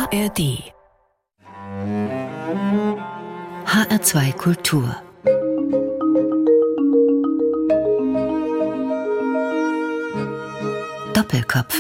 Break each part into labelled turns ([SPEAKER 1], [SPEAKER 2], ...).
[SPEAKER 1] ARD HR2 Kultur Doppelkopf.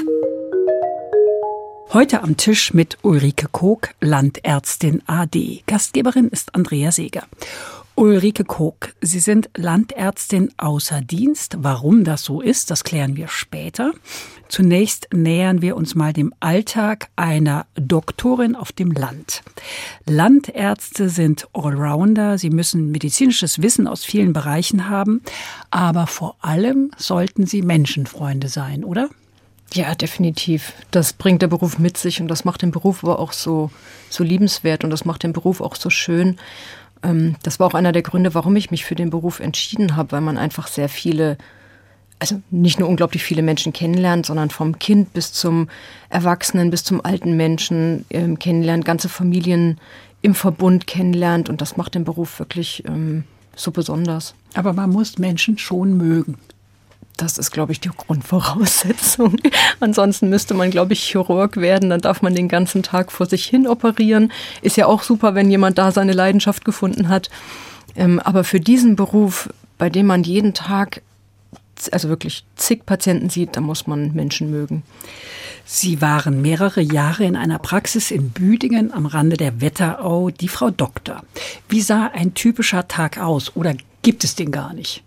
[SPEAKER 2] Heute am Tisch mit Ulrike Kook, Landärztin AD. Gastgeberin ist Andrea Seeger. Ulrike Kook, Sie sind Landärztin außer Dienst. Warum das so ist, das klären wir später. Zunächst nähern wir uns mal dem Alltag einer Doktorin auf dem Land. Landärzte sind Allrounder. Sie müssen medizinisches Wissen aus vielen Bereichen haben. Aber vor allem sollten sie Menschenfreunde sein, oder?
[SPEAKER 3] Ja, definitiv. Das bringt der Beruf mit sich und das macht den Beruf aber auch so liebenswert und das macht den Beruf auch so schön. Das war auch einer der Gründe, warum ich mich für den Beruf entschieden habe, weil man einfach sehr viele, also nicht nur unglaublich viele Menschen kennenlernt, sondern vom Kind bis zum Erwachsenen, bis zum alten Menschen kennenlernt, ganze Familien im Verbund kennenlernt und das macht den Beruf wirklich so besonders.
[SPEAKER 2] Aber man muss Menschen schon mögen.
[SPEAKER 3] Das ist, glaube ich, die Grundvoraussetzung. Ansonsten müsste man, glaube ich, Chirurg werden. Dann darf man den ganzen Tag vor sich hin operieren. Ist ja auch super, wenn jemand da seine Leidenschaft gefunden hat. Aber für diesen Beruf, bei dem man jeden Tag, also wirklich zig Patienten sieht, da muss man Menschen mögen.
[SPEAKER 2] Sie waren mehrere Jahre in einer Praxis in Büdingen am Rande der Wetterau, die Frau Doktor. Wie sah ein typischer Tag aus oder gibt es den gar nicht?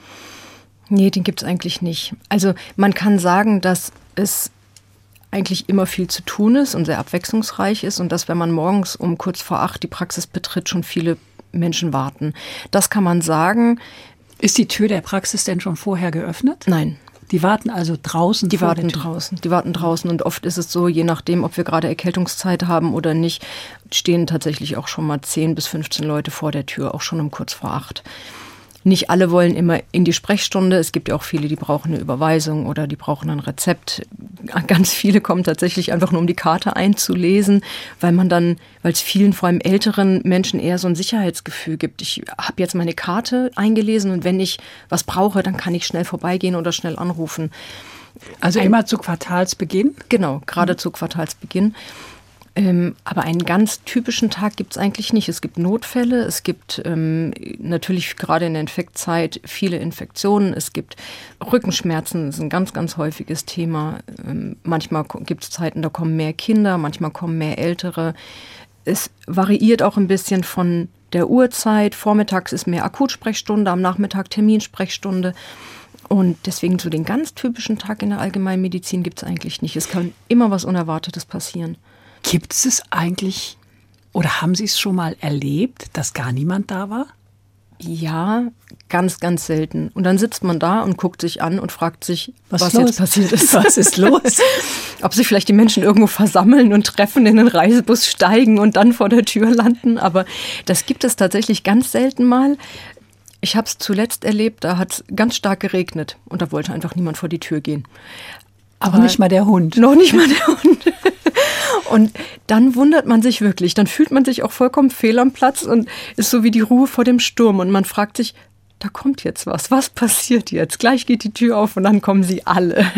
[SPEAKER 3] Nee, den gibt's eigentlich nicht. Also man kann sagen, dass es eigentlich immer viel zu tun ist und sehr abwechslungsreich ist und dass, wenn man morgens um kurz vor 8 die Praxis betritt, schon viele Menschen warten. Das kann man sagen.
[SPEAKER 2] Ist die Tür der Praxis denn schon vorher geöffnet?
[SPEAKER 3] Nein.
[SPEAKER 2] Die warten also draußen?
[SPEAKER 3] Die warten draußen und oft ist es so, je nachdem, ob wir gerade Erkältungszeit haben oder nicht, stehen tatsächlich auch schon mal 10 bis 15 Leute vor der Tür, auch schon um kurz vor 8. Nicht alle wollen immer in die Sprechstunde. Es gibt ja auch viele, die brauchen eine Überweisung oder die brauchen ein Rezept. Ganz viele kommen tatsächlich einfach nur, um die Karte einzulesen, weil es vielen, vor allem älteren Menschen eher so ein Sicherheitsgefühl gibt. Ich habe jetzt meine Karte eingelesen und wenn ich was brauche, dann kann ich schnell vorbeigehen oder schnell anrufen.
[SPEAKER 2] Also immer zu Quartalsbeginn?
[SPEAKER 3] Genau, gerade zu Quartalsbeginn. Aber einen ganz typischen Tag gibt es eigentlich nicht. Es gibt Notfälle, es gibt natürlich gerade in der Infektzeit viele Infektionen, es gibt Rückenschmerzen, das ist ein ganz, ganz häufiges Thema. Manchmal gibt es Zeiten, da kommen mehr Kinder, manchmal kommen mehr Ältere. Es variiert auch ein bisschen von der Uhrzeit. Vormittags ist mehr Akutsprechstunde, am Nachmittag Terminsprechstunde. Und deswegen so den ganz typischen Tag in der Allgemeinmedizin gibt es eigentlich nicht. Es kann immer was Unerwartetes passieren.
[SPEAKER 2] Gibt es eigentlich, oder haben Sie es schon mal erlebt, dass gar niemand da war?
[SPEAKER 3] Ja, ganz, ganz selten. Und dann sitzt man da und guckt sich an und fragt sich, was
[SPEAKER 2] los?
[SPEAKER 3] Jetzt passiert ist.
[SPEAKER 2] Was ist los?
[SPEAKER 3] Ob sich vielleicht die Menschen irgendwo versammeln und treffen, in den Reisebus steigen und dann vor der Tür landen. Aber das gibt es tatsächlich ganz selten mal. Ich habe es zuletzt erlebt, da hat es ganz stark geregnet und da wollte einfach niemand vor die Tür gehen.
[SPEAKER 2] Aber nicht mal der Hund.
[SPEAKER 3] Noch nicht mal der Hund. Und dann wundert man sich wirklich, dann fühlt man sich auch vollkommen fehl am Platz und ist so wie die Ruhe vor dem Sturm. Und man fragt sich, da kommt jetzt was passiert jetzt? Gleich geht die Tür auf und dann kommen sie alle.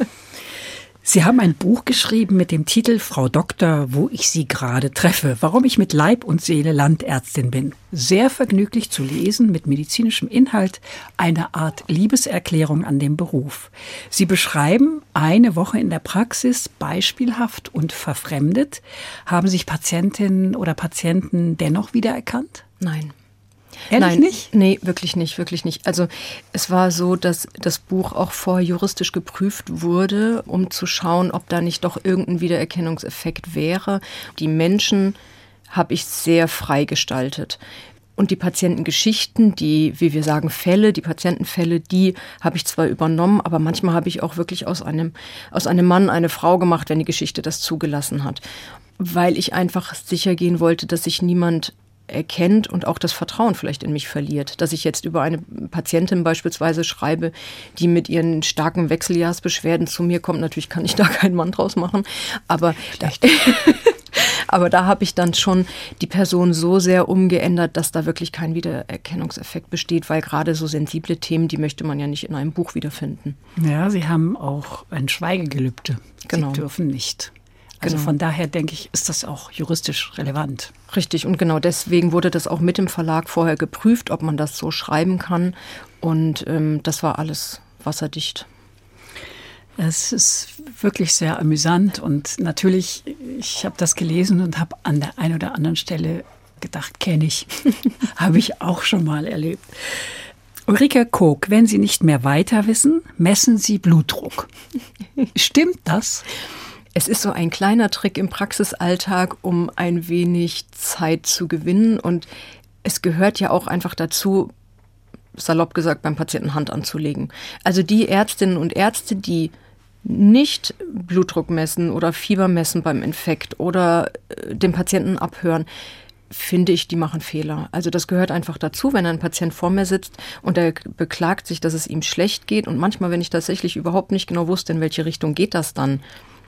[SPEAKER 2] Sie haben ein Buch geschrieben mit dem Titel Frau Doktor, wo ich Sie gerade treffe, warum ich mit Leib und Seele Landärztin bin. Sehr vergnüglich zu lesen, mit medizinischem Inhalt, eine Art Liebeserklärung an den Beruf. Sie beschreiben eine Woche in der Praxis, beispielhaft und verfremdet. Haben sich Patientinnen oder Patienten dennoch wiedererkannt?
[SPEAKER 3] Nein.
[SPEAKER 2] Ehrlich nicht?
[SPEAKER 3] Nee, wirklich nicht. Also es war so, dass das Buch auch vorher juristisch geprüft wurde, um zu schauen, ob da nicht doch irgendein Wiedererkennungseffekt wäre. Die Menschen habe ich sehr frei gestaltet. Und die Patientengeschichten, die, wie wir sagen, die Patientenfälle, die habe ich zwar übernommen, aber manchmal habe ich auch wirklich aus einem Mann eine Frau gemacht, wenn die Geschichte das zugelassen hat. Weil ich einfach sicher gehen wollte, dass sich niemand erkennt und auch das Vertrauen vielleicht in mich verliert. Dass ich jetzt über eine Patientin beispielsweise schreibe, die mit ihren starken Wechseljahrsbeschwerden zu mir kommt. Natürlich kann ich da keinen Mann draus machen, aber da habe ich dann schon die Person so sehr umgeändert, dass da wirklich kein Wiedererkennungseffekt besteht, weil gerade so sensible Themen, die möchte man ja nicht in einem Buch wiederfinden.
[SPEAKER 2] Ja, Sie haben auch ein Schweigegelübde.
[SPEAKER 3] Genau.
[SPEAKER 2] Sie dürfen nicht Also
[SPEAKER 3] Genau.
[SPEAKER 2] von daher denke ich, ist das auch juristisch relevant.
[SPEAKER 3] Richtig, und genau deswegen wurde das auch mit dem Verlag vorher geprüft, ob man das so schreiben kann. Und das war alles wasserdicht.
[SPEAKER 2] Es ist wirklich sehr amüsant und natürlich, ich habe das gelesen und habe an der einen oder anderen Stelle gedacht, kenne ich, habe ich auch schon mal erlebt. Ulrike Kook, wenn Sie nicht mehr weiter wissen, messen Sie Blutdruck. Stimmt das?
[SPEAKER 3] Es ist so ein kleiner Trick im Praxisalltag, um ein wenig Zeit zu gewinnen. Und es gehört ja auch einfach dazu, salopp gesagt, beim Patienten Hand anzulegen. Also die Ärztinnen und Ärzte, die nicht Blutdruck messen oder Fieber messen beim Infekt oder den Patienten abhören, finde ich, die machen Fehler. Also das gehört einfach dazu, wenn ein Patient vor mir sitzt und er beklagt sich, dass es ihm schlecht geht. Und manchmal, wenn ich tatsächlich überhaupt nicht genau wusste, in welche Richtung geht das dann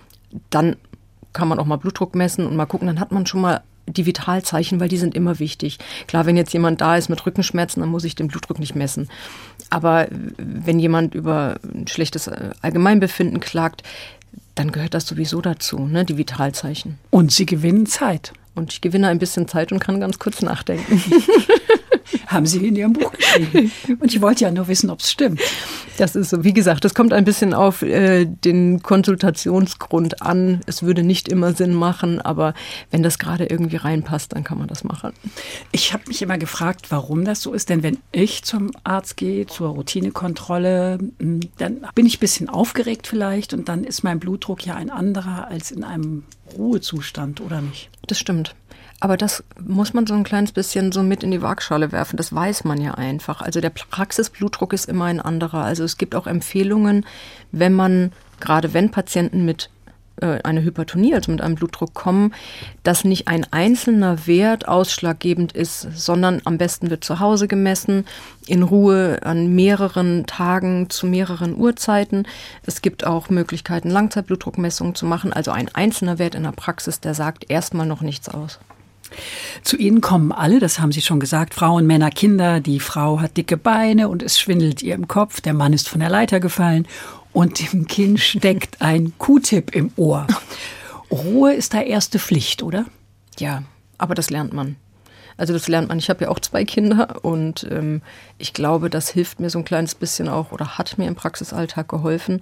[SPEAKER 3] kann man auch mal Blutdruck messen und mal gucken, dann hat man schon mal die Vitalzeichen, weil die sind immer wichtig. Klar, wenn jetzt jemand da ist mit Rückenschmerzen, dann muss ich den Blutdruck nicht messen. Aber wenn jemand über ein schlechtes Allgemeinbefinden klagt, dann gehört das sowieso dazu, ne, die Vitalzeichen.
[SPEAKER 2] Und Sie gewinnen Zeit.
[SPEAKER 3] Und ich gewinne ein bisschen Zeit und kann ganz kurz nachdenken.
[SPEAKER 2] Haben Sie in Ihrem Buch geschrieben. Und ich wollte ja nur wissen, ob es stimmt.
[SPEAKER 3] Das ist so, wie gesagt, das kommt ein bisschen auf den Konsultationsgrund an. Es würde nicht immer Sinn machen, aber wenn das gerade irgendwie reinpasst, dann kann man das machen.
[SPEAKER 2] Ich habe mich immer gefragt, warum das so ist. Denn wenn ich zum Arzt gehe, zur Routinekontrolle, dann bin ich ein bisschen aufgeregt vielleicht und dann ist mein Blutdruck ja ein anderer als in einem Ruhezustand, oder nicht?
[SPEAKER 3] Das stimmt. Aber das muss man so ein kleines bisschen so mit in die Waagschale werfen. Das weiß man ja einfach. Also der Praxisblutdruck ist immer ein anderer. Also es gibt auch Empfehlungen, gerade wenn Patienten mit einer Hypertonie, also mit einem Blutdruck kommen, dass nicht ein einzelner Wert ausschlaggebend ist, sondern am besten wird zu Hause gemessen, in Ruhe an mehreren Tagen zu mehreren Uhrzeiten. Es gibt auch Möglichkeiten, Langzeitblutdruckmessungen zu machen. Also ein einzelner Wert in der Praxis, der sagt erstmal noch nichts aus.
[SPEAKER 2] Zu Ihnen kommen alle, das haben Sie schon gesagt, Frauen, Männer, Kinder. Die Frau hat dicke Beine und es schwindelt ihr im Kopf. Der Mann ist von der Leiter gefallen und dem Kind steckt ein Q-Tip im Ohr. Ruhe ist da erste Pflicht, oder?
[SPEAKER 3] Ja, aber das lernt man. Also das lernt man. Ich habe ja auch 2 Kinder und ich glaube, das hilft mir so ein kleines bisschen auch oder hat mir im Praxisalltag geholfen.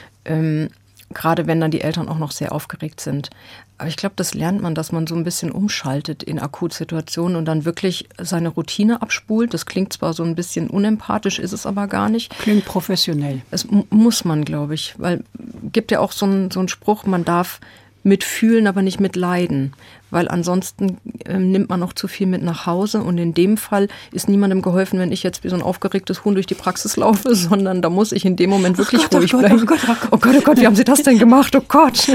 [SPEAKER 3] Gerade wenn dann die Eltern auch noch sehr aufgeregt sind. Aber ich glaube, das lernt man, dass man so ein bisschen umschaltet in Akutsituationen und dann wirklich seine Routine abspult. Das klingt zwar so ein bisschen unempathisch, ist es aber gar nicht.
[SPEAKER 2] Klingt professionell.
[SPEAKER 3] Das muss man, glaube ich. Weil gibt ja auch so einen Spruch, man darf mitfühlen, aber nicht mitleiden. Weil ansonsten nimmt man auch zu viel mit nach Hause. Und in dem Fall ist niemandem geholfen, wenn ich jetzt wie so ein aufgeregtes Huhn durch die Praxis laufe, sondern da muss ich in dem Moment wirklich ruhig bleiben. Oh Gott, wie haben Sie das denn gemacht? Oh Gott.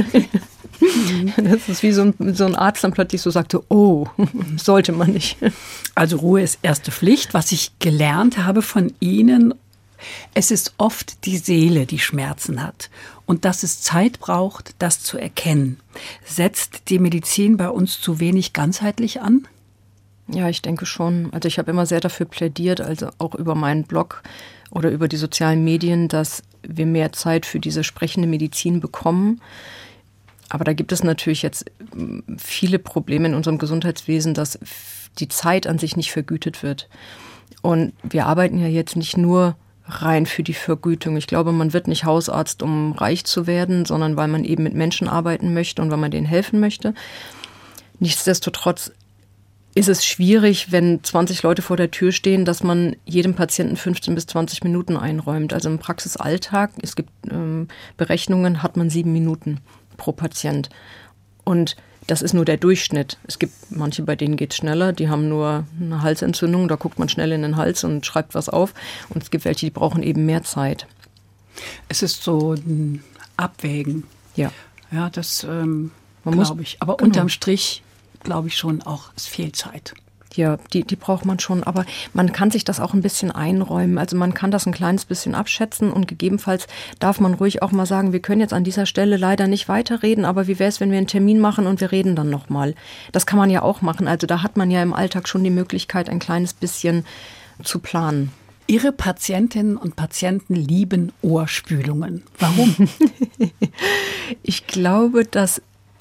[SPEAKER 3] Das ist wie so ein Arzt dann plötzlich so sagte, oh, sollte man nicht.
[SPEAKER 2] Also Ruhe ist erste Pflicht. Was ich gelernt habe von Ihnen, es ist oft die Seele, die Schmerzen hat. Und dass es Zeit braucht, das zu erkennen. Setzt die Medizin bei uns zu wenig ganzheitlich an?
[SPEAKER 3] Ja, ich denke schon. Also ich habe immer sehr dafür plädiert, also auch über meinen Blog oder über die sozialen Medien, dass wir mehr Zeit für diese sprechende Medizin bekommen. Aber da gibt es natürlich jetzt viele Probleme in unserem Gesundheitswesen, dass die Zeit an sich nicht vergütet wird. Und wir arbeiten ja jetzt nicht nur rein für die Vergütung. Ich glaube, man wird nicht Hausarzt, um reich zu werden, sondern weil man eben mit Menschen arbeiten möchte und weil man denen helfen möchte. Nichtsdestotrotz ist es schwierig, wenn 20 Leute vor der Tür stehen, dass man jedem Patienten 15 bis 20 Minuten einräumt. Also im Praxisalltag, es gibt Berechnungen, hat man 7 Minuten pro Patient. Und das ist nur der Durchschnitt. Es gibt manche, bei denen geht es schneller, die haben nur eine Halsentzündung, da guckt man schnell in den Hals und schreibt was auf. Und es gibt welche, die brauchen eben mehr Zeit.
[SPEAKER 2] Es ist so ein Abwägen.
[SPEAKER 3] Ja.
[SPEAKER 2] Ja, das glaube ich. Aber unterm Strich glaube ich schon auch, es fehlt Zeit.
[SPEAKER 3] Ja, die braucht man schon, aber man kann sich das auch ein bisschen einräumen. Also man kann das ein kleines bisschen abschätzen und gegebenenfalls darf man ruhig auch mal sagen, wir können jetzt an dieser Stelle leider nicht weiterreden, aber wie wäre es, wenn wir einen Termin machen und wir reden dann nochmal? Das kann man ja auch machen. Also da hat man ja im Alltag schon die Möglichkeit, ein kleines bisschen zu planen.
[SPEAKER 2] Ihre Patientinnen und Patienten lieben Ohrspülungen. Warum?
[SPEAKER 3] Ich glaube, dass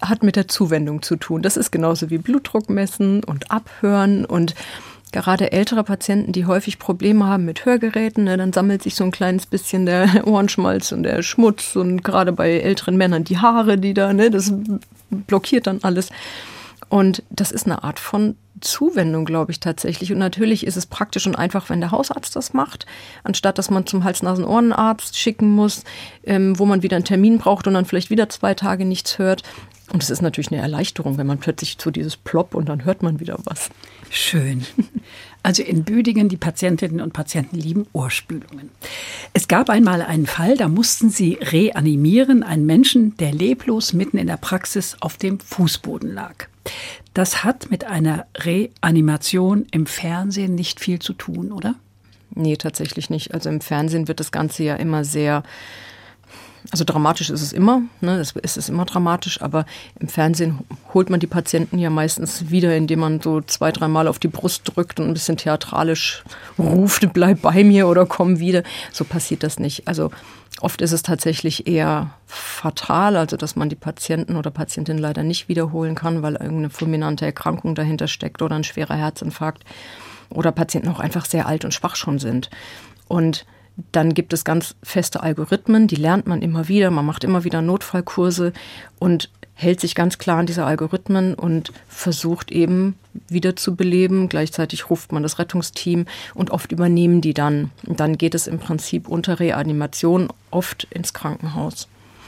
[SPEAKER 3] hat mit der Zuwendung zu tun. Das ist genauso wie Blutdruck messen und abhören und gerade ältere Patienten, die häufig Probleme haben mit Hörgeräten, ne, dann sammelt sich so ein kleines bisschen der Ohrenschmalz und der Schmutz und gerade bei älteren Männern die Haare, die da, ne, das blockiert dann alles. Und das ist eine Art von Zuwendung, glaube ich, tatsächlich. Und natürlich ist es praktisch und einfach, wenn der Hausarzt das macht, anstatt dass man zum Hals-Nasen-Ohrenarzt schicken muss, wo man wieder einen Termin braucht und dann vielleicht wieder 2 Tage nichts hört. Und es ist natürlich eine Erleichterung, wenn man plötzlich so dieses Plopp und dann hört man wieder was.
[SPEAKER 2] Schön. Also in Büdingen, die Patientinnen und Patienten lieben Ohrspülungen. Es gab einmal einen Fall, da mussten sie reanimieren, einen Menschen, der leblos mitten in der Praxis auf dem Fußboden lag. Das hat mit einer Reanimation im Fernsehen nicht viel zu tun, oder?
[SPEAKER 3] Nee, tatsächlich nicht. Also im Fernsehen wird das Ganze ja immer sehr... Also dramatisch ist es immer, ne? Es ist immer dramatisch, aber im Fernsehen holt man die Patienten ja meistens wieder, indem man so 2-3 Mal auf die Brust drückt und ein bisschen theatralisch ruft, bleib bei mir oder komm wieder. So passiert das nicht. Also oft ist es tatsächlich eher fatal, also dass man die Patienten oder Patientin leider nicht wiederholen kann, weil irgendeine fulminante Erkrankung dahinter steckt oder ein schwerer Herzinfarkt oder Patienten auch einfach sehr alt und schwach schon sind. Und dann gibt es ganz feste Algorithmen, die lernt man immer wieder. Man macht immer wieder Notfallkurse und hält sich ganz klar an diese Algorithmen und versucht eben wieder zu beleben. Gleichzeitig ruft man das Rettungsteam und oft übernehmen die dann. Und dann geht es im Prinzip unter Reanimation oft ins Krankenhaus.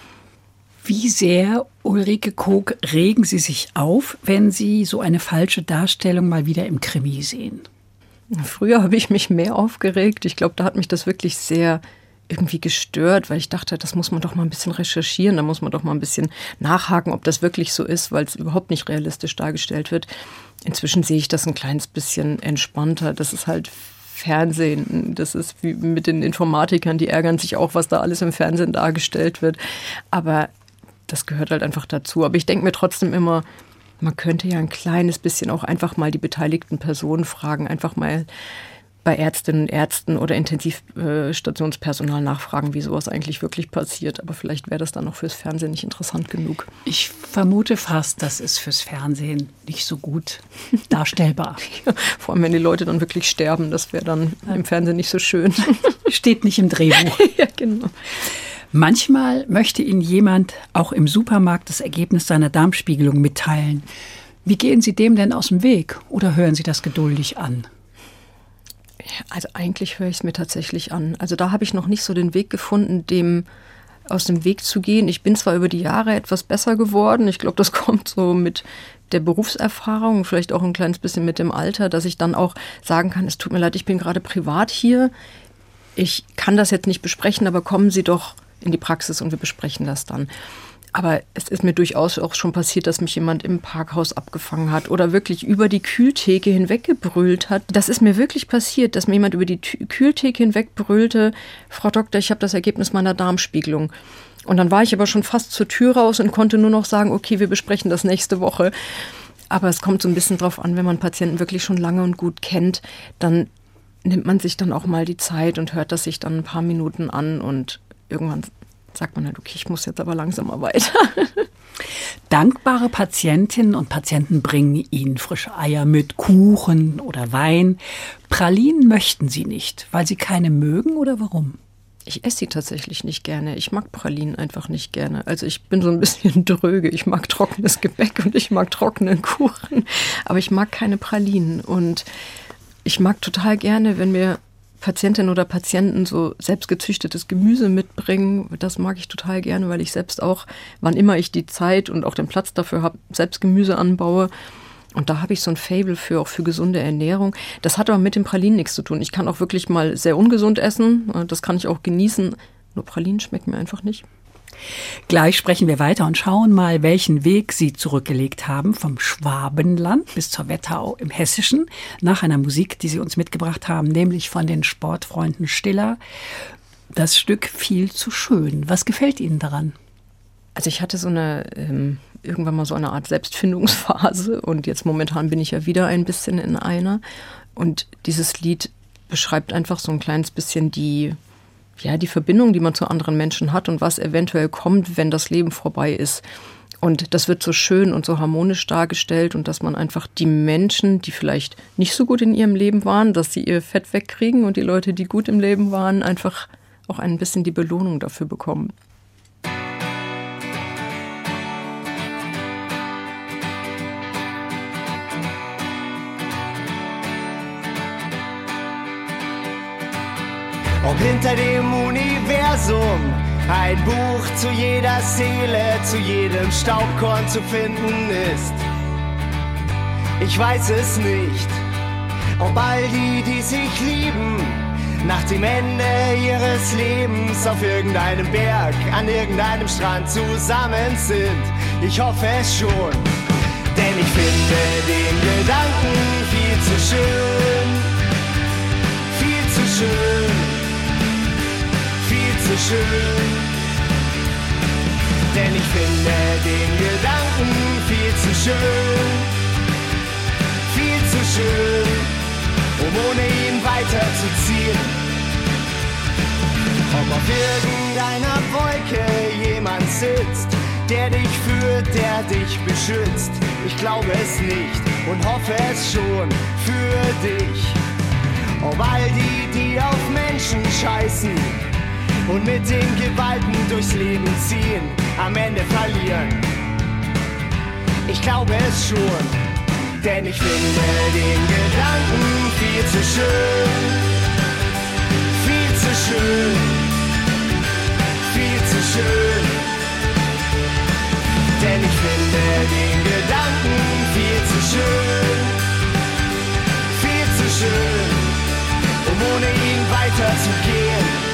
[SPEAKER 2] Wie sehr, Ulrike Kook, regen Sie sich auf, wenn Sie so eine falsche Darstellung mal wieder im Krimi sehen?
[SPEAKER 3] Früher habe ich mich mehr aufgeregt. Ich glaube, da hat mich das wirklich sehr irgendwie gestört, weil ich dachte, das muss man doch mal ein bisschen recherchieren, da muss man doch mal ein bisschen nachhaken, ob das wirklich so ist, weil es überhaupt nicht realistisch dargestellt wird. Inzwischen sehe ich das ein kleines bisschen entspannter. Das ist halt Fernsehen. Das ist wie mit den Informatikern, die ärgern sich auch, was da alles im Fernsehen dargestellt wird. Aber das gehört halt einfach dazu. Aber ich denke mir trotzdem immer, man könnte ja ein kleines bisschen auch einfach mal die beteiligten Personen fragen, einfach mal bei Ärztinnen und Ärzten oder Intensivstationspersonal nachfragen, wie sowas eigentlich wirklich passiert. Aber vielleicht wäre das dann noch fürs Fernsehen nicht interessant genug.
[SPEAKER 2] Ich vermute fast, das ist fürs Fernsehen nicht so gut darstellbar.
[SPEAKER 3] Ja, vor allem, wenn die Leute dann wirklich sterben, das wäre dann im Fernsehen nicht so schön.
[SPEAKER 2] Steht nicht im Drehbuch.
[SPEAKER 3] Ja, genau.
[SPEAKER 2] Manchmal möchte Ihnen jemand auch im Supermarkt das Ergebnis seiner Darmspiegelung mitteilen. Wie gehen Sie dem denn aus dem Weg oder hören Sie das geduldig an?
[SPEAKER 3] Also eigentlich höre ich es mir tatsächlich an. Also da habe ich noch nicht so den Weg gefunden, dem aus dem Weg zu gehen. Ich bin zwar über die Jahre etwas besser geworden. Ich glaube, das kommt so mit der Berufserfahrung, vielleicht auch ein kleines bisschen mit dem Alter, dass ich dann auch sagen kann, es tut mir leid, ich bin gerade privat hier. Ich kann das jetzt nicht besprechen, aber kommen Sie doch in die Praxis und wir besprechen das dann. Aber es ist mir durchaus auch schon passiert, dass mich jemand im Parkhaus abgefangen hat oder wirklich über die Kühltheke hinweg gebrüllt hat. Das ist mir wirklich passiert, dass mir jemand über die Kühltheke hinweg brüllte, Frau Doktor, ich habe das Ergebnis meiner Darmspiegelung. Und dann war ich aber schon fast zur Tür raus und konnte nur noch sagen, okay, wir besprechen das nächste Woche. Aber es kommt so ein bisschen drauf an, wenn man Patienten wirklich schon lange und gut kennt, dann nimmt man sich dann auch mal die Zeit und hört das sich dann ein paar Minuten an und irgendwann sagt man halt, okay, ich muss jetzt aber langsam mal weiter.
[SPEAKER 2] Dankbare Patientinnen und Patienten bringen Ihnen frische Eier mit, Kuchen oder Wein. Pralinen möchten Sie nicht, weil Sie keine mögen oder warum?
[SPEAKER 3] Ich esse sie tatsächlich nicht gerne. Ich mag Pralinen einfach nicht gerne. Also ich bin so ein bisschen dröge. Ich mag trockenes Gebäck und ich mag trockenen Kuchen. Aber ich mag keine Pralinen. Und ich mag total gerne, wenn mir Patientinnen oder Patienten so selbstgezüchtetes Gemüse mitbringen. Das mag ich total gerne, weil ich selbst auch, wann immer ich die Zeit und auch den Platz dafür habe, selbst Gemüse anbaue. Und da habe ich so ein Faible für, auch für gesunde Ernährung. Das hat aber mit den Pralinen nichts zu tun. Ich kann auch wirklich mal sehr ungesund essen. Das kann ich auch genießen. Nur Pralinen schmecken mir einfach nicht.
[SPEAKER 2] Gleich sprechen wir weiter und schauen mal, welchen Weg Sie zurückgelegt haben, vom Schwabenland bis zur Wetterau im Hessischen, nach einer Musik, die Sie uns mitgebracht haben, nämlich von den Sportfreunden Stiller. Das Stück Viel zu schön. Was gefällt Ihnen daran?
[SPEAKER 3] Also ich hatte so irgendwann mal so eine Art Selbstfindungsphase und jetzt momentan bin ich ja wieder ein bisschen in einer. Und dieses Lied beschreibt einfach so ein kleines bisschen die Verbindung, die man zu anderen Menschen hat und was eventuell kommt, wenn das Leben vorbei ist. Und das wird so schön und so harmonisch dargestellt und dass man einfach die Menschen, die vielleicht nicht so gut in ihrem Leben waren, dass sie ihr Fett wegkriegen und die Leute, die gut im Leben waren, einfach auch ein bisschen die Belohnung dafür bekommen.
[SPEAKER 4] Ob hinter dem Universum ein Buch zu jeder Seele, zu jedem Staubkorn zu finden ist. Ich weiß es nicht, ob all die, die sich lieben, nach dem Ende ihres Lebens auf irgendeinem Berg, an irgendeinem Strand zusammen sind. Ich hoffe es schon, denn ich finde den Gedanken viel zu schön, viel zu schön. Viel zu schön, denn ich finde den Gedanken viel zu schön, um ohne ihn weiterzuziehen. Ob auf irgendeiner Wolke jemand sitzt, der dich führt, der dich beschützt. Ich glaube es nicht und hoffe es schon für dich. Ob all die, die auf Menschen scheißen und mit den Gewalten durchs Leben ziehen, am Ende verlieren. Ich glaube es schon, denn ich finde den Gedanken viel zu schön, viel zu schön, viel zu schön. Denn ich finde den Gedanken viel zu schön, um ohne ihn weiterzugehen.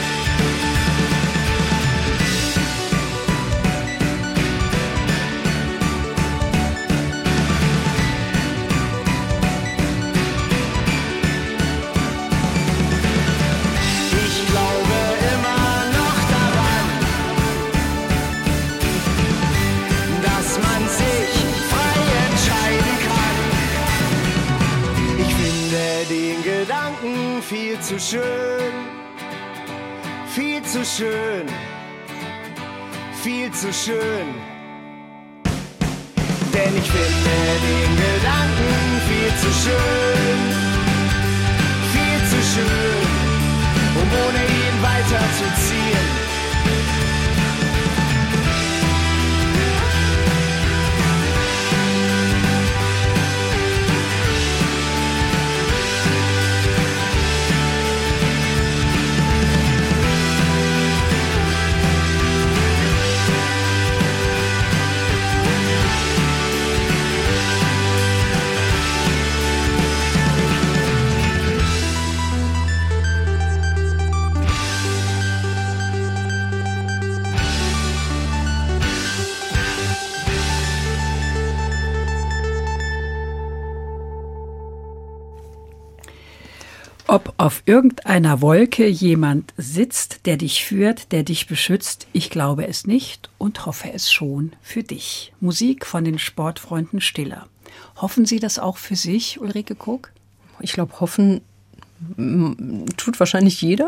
[SPEAKER 4] Viel zu schön, viel zu schön, viel zu schön. Denn ich finde den Gedanken viel zu schön, um ohne ihn weiterzuziehen.
[SPEAKER 2] Ob auf irgendeiner Wolke jemand sitzt, der dich führt, der dich beschützt, ich glaube es nicht und hoffe es schon für dich. Musik von den Sportfreunden Stiller. Hoffen Sie das auch für sich, Ulrike Kook?
[SPEAKER 3] Ich glaube, hoffen tut wahrscheinlich jeder.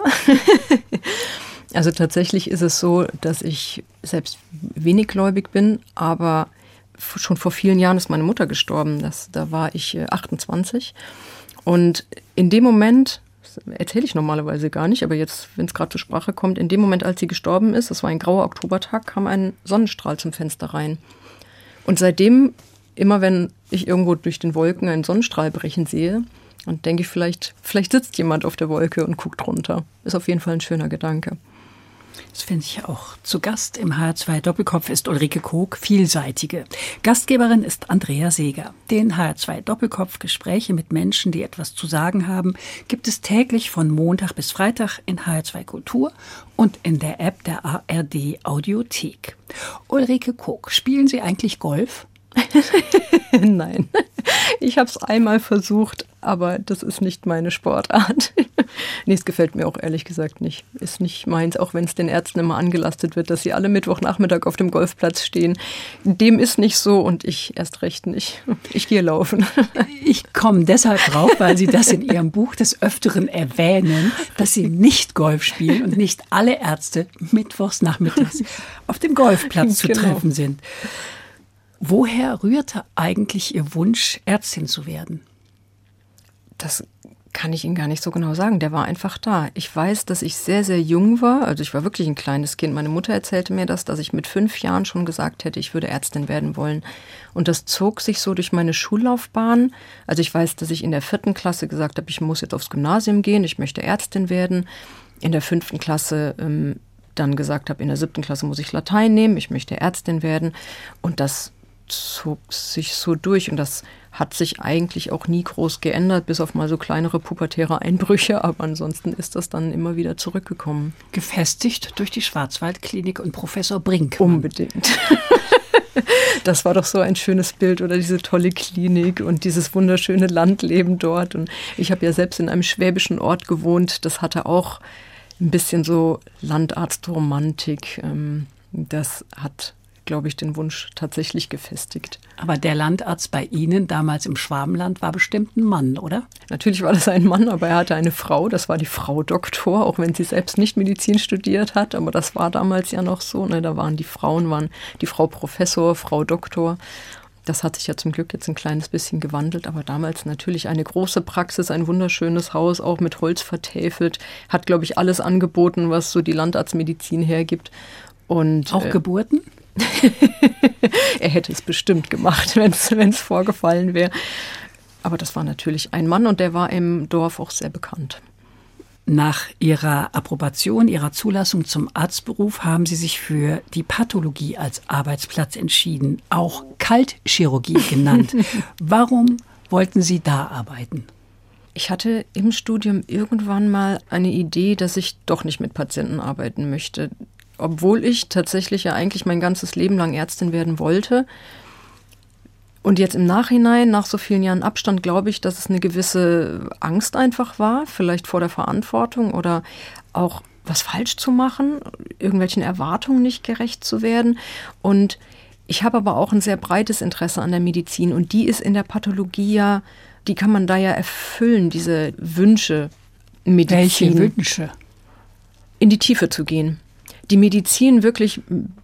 [SPEAKER 3] Also tatsächlich ist es so, dass ich selbst wenig gläubig bin, aber schon vor vielen Jahren ist meine Mutter gestorben. Da war ich 28. Und in dem Moment, das erzähle ich normalerweise gar nicht, aber jetzt, wenn es gerade zur Sprache kommt, in dem Moment, als sie gestorben ist, das war ein grauer Oktobertag, kam ein Sonnenstrahl zum Fenster rein. Und seitdem, immer wenn ich irgendwo durch den Wolken einen Sonnenstrahl brechen sehe, und denke ich, vielleicht sitzt jemand auf der Wolke und guckt runter. Ist auf jeden Fall ein schöner Gedanke.
[SPEAKER 2] Das finde ich auch. Zu Gast im HR2 Doppelkopf ist Ulrike Kook, Vielseitige. Gastgeberin ist Andrea Seeger. Den HR2 Doppelkopf Gespräche mit Menschen, die etwas zu sagen haben, gibt es täglich von Montag bis Freitag in HR2 Kultur und in der App der ARD Audiothek. Ulrike Kook, spielen Sie eigentlich Golf?
[SPEAKER 3] Nein, ich habe es einmal versucht, aber das ist nicht meine Sportart. Nee, es gefällt mir auch ehrlich gesagt nicht. Ist nicht meins, auch wenn es den Ärzten immer angelastet wird, dass sie alle Mittwochnachmittag auf dem Golfplatz stehen. Dem ist nicht so und ich erst recht nicht. Ich gehe laufen.
[SPEAKER 2] Ich komme deshalb drauf, weil Sie das in Ihrem Buch des Öfteren erwähnen, dass Sie nicht Golf spielen und nicht alle Ärzte mittwochs nachmittags auf dem Golfplatz zu treffen sind. Woher rührte eigentlich Ihr Wunsch, Ärztin zu werden?
[SPEAKER 3] Das kann ich Ihnen gar nicht so genau sagen. Der war einfach da. Ich weiß, dass ich sehr, sehr jung war. Also ich war wirklich ein kleines Kind. Meine Mutter erzählte mir das, dass ich mit 5 Jahren schon gesagt hätte, ich würde Ärztin werden wollen. Und das zog sich so durch meine Schullaufbahn. Also ich weiß, dass ich in der 4. Klasse gesagt habe, ich muss jetzt aufs Gymnasium gehen, ich möchte Ärztin werden. In der 5. Klasse dann gesagt habe, in der 7. Klasse muss ich Latein nehmen, ich möchte Ärztin werden. Und das zog sich so durch und das hat sich eigentlich auch nie groß geändert, bis auf mal so kleinere pubertäre Einbrüche, aber ansonsten ist das dann immer wieder zurückgekommen.
[SPEAKER 2] Gefestigt durch die Schwarzwaldklinik und Professor Brink.
[SPEAKER 3] Unbedingt. Das war doch so ein schönes Bild, oder diese tolle Klinik und dieses wunderschöne Landleben dort. Und ich habe ja selbst in einem schwäbischen Ort gewohnt, das hatte auch ein bisschen so Landarztromantik. Das hat, glaube ich, den Wunsch tatsächlich gefestigt.
[SPEAKER 2] Aber der Landarzt bei Ihnen damals im Schwabenland war bestimmt ein Mann, oder?
[SPEAKER 3] Natürlich war das ein Mann, aber er hatte eine Frau, das war die Frau Doktor, auch wenn sie selbst nicht Medizin studiert hat, aber das war damals ja noch so, ne? Da waren die Frauen, die Frau Professor, Frau Doktor. Das hat sich ja zum Glück jetzt ein kleines bisschen gewandelt, aber damals natürlich eine große Praxis, ein wunderschönes Haus, auch mit Holz vertäfelt, hat, glaube ich, alles angeboten, was so die Landarztmedizin hergibt. Und
[SPEAKER 2] auch Geburten?
[SPEAKER 3] Er hätte es bestimmt gemacht, wenn es vorgefallen wäre. Aber das war natürlich ein Mann und der war im Dorf auch sehr bekannt.
[SPEAKER 2] Nach Ihrer Approbation, Ihrer Zulassung zum Arztberuf haben Sie sich für die Pathologie als Arbeitsplatz entschieden, auch Kaltchirurgie genannt. Warum wollten Sie da arbeiten?
[SPEAKER 3] Ich hatte im Studium irgendwann mal eine Idee, dass ich doch nicht mit Patienten arbeiten möchte. Obwohl ich tatsächlich ja eigentlich mein ganzes Leben lang Ärztin werden wollte. Und jetzt im Nachhinein, nach so vielen Jahren Abstand, glaube ich, dass es eine gewisse Angst einfach war, vielleicht vor der Verantwortung oder auch was falsch zu machen, irgendwelchen Erwartungen nicht gerecht zu werden. Und ich habe aber auch ein sehr breites Interesse an der Medizin und die ist in der Pathologie ja, die kann man da ja erfüllen, diese Wünsche, Medizin.
[SPEAKER 2] Welche Wünsche?
[SPEAKER 3] In die Tiefe zu gehen. Die Medizin wirklich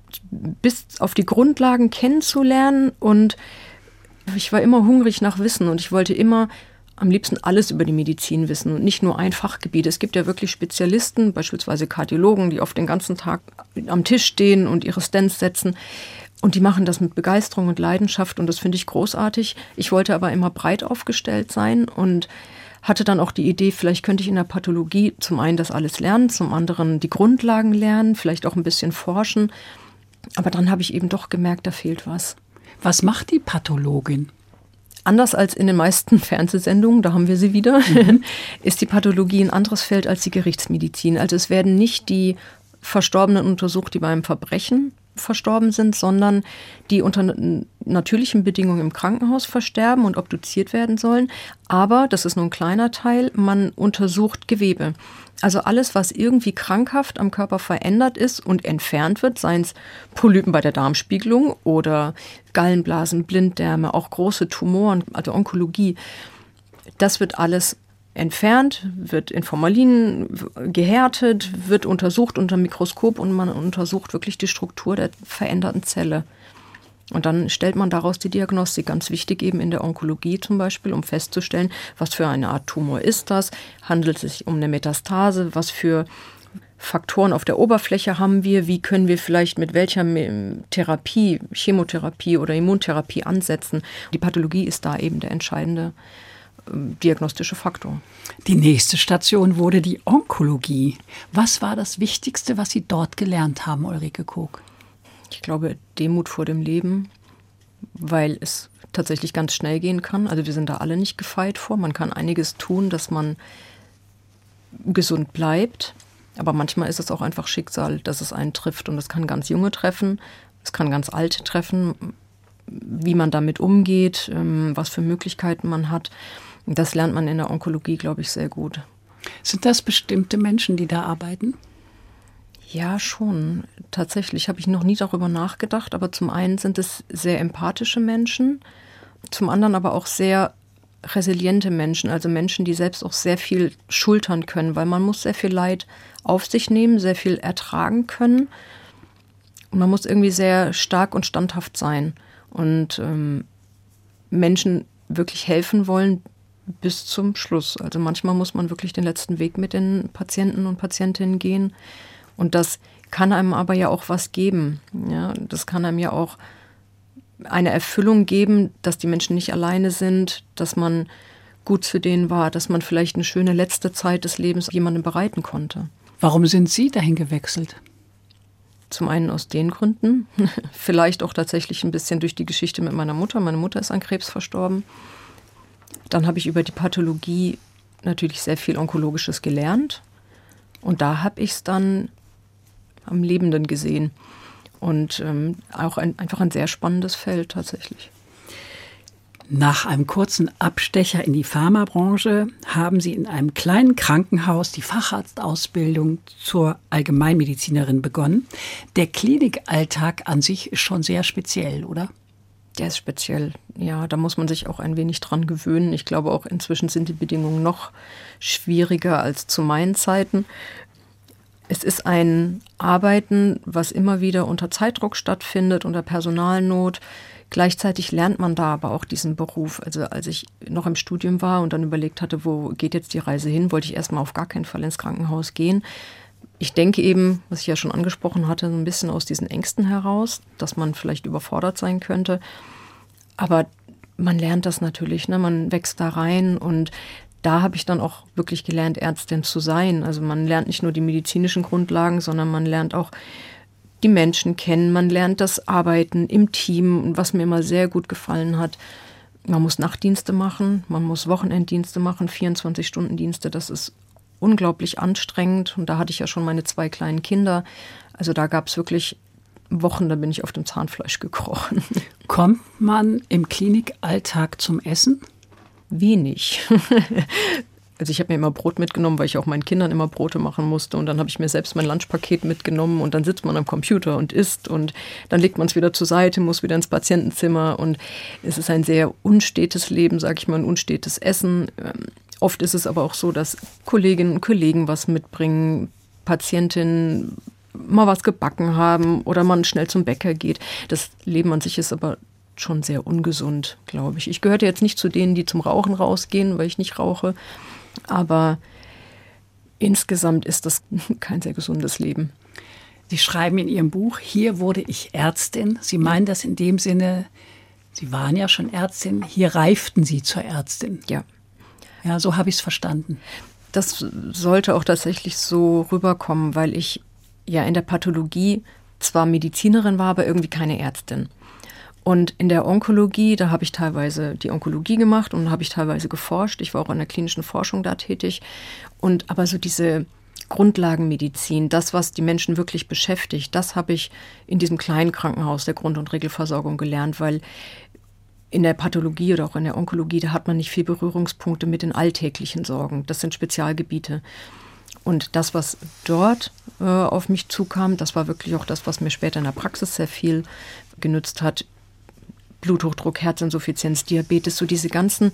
[SPEAKER 3] bis auf die Grundlagen kennenzulernen und ich war immer hungrig nach Wissen und ich wollte immer am liebsten alles über die Medizin wissen und nicht nur ein Fachgebiet. Es gibt ja wirklich Spezialisten, beispielsweise Kardiologen, die oft den ganzen Tag am Tisch stehen und ihre Stents setzen und die machen das mit Begeisterung und Leidenschaft und das finde ich großartig. Ich wollte aber immer breit aufgestellt sein und hatte dann auch die Idee, vielleicht könnte ich in der Pathologie zum einen das alles lernen, zum anderen die Grundlagen lernen, vielleicht auch ein bisschen forschen. Aber dann habe ich eben doch gemerkt, da fehlt was.
[SPEAKER 2] Was macht die Pathologin?
[SPEAKER 3] Anders als in den meisten Fernsehsendungen, da haben wir sie wieder, ist die Pathologie ein anderes Feld als die Gerichtsmedizin. Also es werden nicht die Verstorbenen untersucht, die beim Verbrechen verstorben sind, sondern die unter natürlichen Bedingungen im Krankenhaus versterben und obduziert werden sollen. Aber, das ist nur ein kleiner Teil, man untersucht Gewebe. Also alles, was irgendwie krankhaft am Körper verändert ist und entfernt wird, seien es Polypen bei der Darmspiegelung oder Gallenblasen, Blinddärme, auch große Tumoren, also Onkologie, das wird alles entfernt, wird in Formalin gehärtet, wird untersucht unter dem Mikroskop und man untersucht wirklich die Struktur der veränderten Zelle. Und dann stellt man daraus die Diagnostik, ganz wichtig eben in der Onkologie zum Beispiel, um festzustellen, was für eine Art Tumor ist das, handelt es sich um eine Metastase, was für Faktoren auf der Oberfläche haben wir, wie können wir vielleicht mit welcher Therapie, Chemotherapie oder Immuntherapie ansetzen. Die Pathologie ist da eben der entscheidende diagnostische Faktor.
[SPEAKER 2] Die nächste Station wurde die Onkologie. Was war das Wichtigste, was Sie dort gelernt haben, Ulrike Kook?
[SPEAKER 3] Ich glaube, Demut vor dem Leben, weil es tatsächlich ganz schnell gehen kann. Also wir sind da alle nicht gefeit vor. Man kann einiges tun, dass man gesund bleibt. Aber manchmal ist es auch einfach Schicksal, dass es einen trifft. Und es kann ganz Junge treffen, es kann ganz Alte treffen, wie man damit umgeht, was für Möglichkeiten man hat. Das lernt man in der Onkologie, glaube ich, sehr gut.
[SPEAKER 2] Sind das bestimmte Menschen, die da arbeiten?
[SPEAKER 3] Ja, schon. Tatsächlich habe ich noch nie darüber nachgedacht. Aber zum einen sind es sehr empathische Menschen, zum anderen aber auch sehr resiliente Menschen, also Menschen, die selbst auch sehr viel schultern können, weil man muss sehr viel Leid auf sich nehmen, sehr viel ertragen können. Und man muss irgendwie sehr stark und standhaft sein. und Menschen wirklich helfen wollen bis zum Schluss. Also manchmal muss man wirklich den letzten Weg mit den Patienten und Patientinnen gehen. Und das kann einem aber ja auch was geben. Ja, das kann einem ja auch eine Erfüllung geben, dass die Menschen nicht alleine sind, dass man gut zu denen war, dass man vielleicht eine schöne letzte Zeit des Lebens jemandem bereiten konnte.
[SPEAKER 2] Warum sind Sie dahin gewechselt?
[SPEAKER 3] Zum einen aus den Gründen, vielleicht auch tatsächlich ein bisschen durch die Geschichte mit meiner Mutter. Meine Mutter ist an Krebs verstorben. Dann habe ich über die Pathologie natürlich sehr viel Onkologisches gelernt. Und da habe ich es dann am Lebenden gesehen. Und auch einfach ein sehr spannendes Feld tatsächlich.
[SPEAKER 2] Nach einem kurzen Abstecher in die Pharmabranche haben Sie in einem kleinen Krankenhaus die Facharztausbildung zur Allgemeinmedizinerin begonnen. Der Klinikalltag an sich ist schon sehr speziell, oder?
[SPEAKER 3] Der ist speziell, ja, da muss man sich auch ein wenig dran gewöhnen. Ich glaube auch inzwischen sind die Bedingungen noch schwieriger als zu meinen Zeiten. Es ist ein Arbeiten, was immer wieder unter Zeitdruck stattfindet, unter Personalnot. Gleichzeitig lernt man da aber auch diesen Beruf. Also als ich noch im Studium war und dann überlegt hatte, wo geht jetzt die Reise hin, wollte ich erstmal auf gar keinen Fall ins Krankenhaus gehen. Ich denke eben, was ich ja schon angesprochen hatte, so ein bisschen aus diesen Ängsten heraus, dass man vielleicht überfordert sein könnte. Aber man lernt das natürlich, ne? Man wächst da rein und da habe ich dann auch wirklich gelernt, Ärztin zu sein. Also man lernt nicht nur die medizinischen Grundlagen, sondern man lernt auch die Menschen kennen, man lernt das Arbeiten im Team. Und was mir immer sehr gut gefallen hat, man muss Nachtdienste machen, man muss Wochenenddienste machen, 24-Stunden-Dienste, das ist unglaublich anstrengend. Und da hatte ich ja schon meine 2 kleinen Kinder. Also da gab es wirklich Wochen, da bin ich auf dem Zahnfleisch gekrochen.
[SPEAKER 2] Kommt man im Klinikalltag zum Essen?
[SPEAKER 3] Wenig. Also ich habe mir immer Brot mitgenommen, weil ich auch meinen Kindern immer Brote machen musste. Und dann habe ich mir selbst mein Lunchpaket mitgenommen und dann sitzt man am Computer und isst und dann legt man es wieder zur Seite, muss wieder ins Patientenzimmer. Und es ist ein sehr unstetes Leben, sage ich mal, ein unstetes Essen. Oft ist es aber auch so, dass Kolleginnen und Kollegen was mitbringen, Patientinnen mal was gebacken haben oder man schnell zum Bäcker geht. Das Leben an sich ist aber schon sehr ungesund, glaube ich. Ich gehörte jetzt nicht zu denen, die zum Rauchen rausgehen, weil ich nicht rauche. Aber insgesamt ist das kein sehr gesundes Leben.
[SPEAKER 2] Sie schreiben in Ihrem Buch, hier wurde ich Ärztin. Sie meinen das in dem Sinne, Sie waren ja schon Ärztin, hier reiften Sie zur Ärztin.
[SPEAKER 3] Ja.
[SPEAKER 2] Ja, so habe ich es verstanden.
[SPEAKER 3] Das sollte auch tatsächlich so rüberkommen, weil ich ja in der Pathologie zwar Medizinerin war, aber irgendwie keine Ärztin. Und in der Onkologie, da habe ich teilweise die Onkologie gemacht und habe ich teilweise geforscht. Ich war auch in der klinischen Forschung da tätig. Aber so diese Grundlagenmedizin, das, was die Menschen wirklich beschäftigt, das habe ich in diesem kleinen Krankenhaus der Grund- und Regelversorgung gelernt, weil in der Pathologie oder auch in der Onkologie, da hat man nicht viel Berührungspunkte mit den alltäglichen Sorgen. Das sind Spezialgebiete. Und das, was dort auf mich zukam, das war wirklich auch das, was mir später in der Praxis sehr viel genützt hat. Bluthochdruck, Herzinsuffizienz, Diabetes, so diese ganzen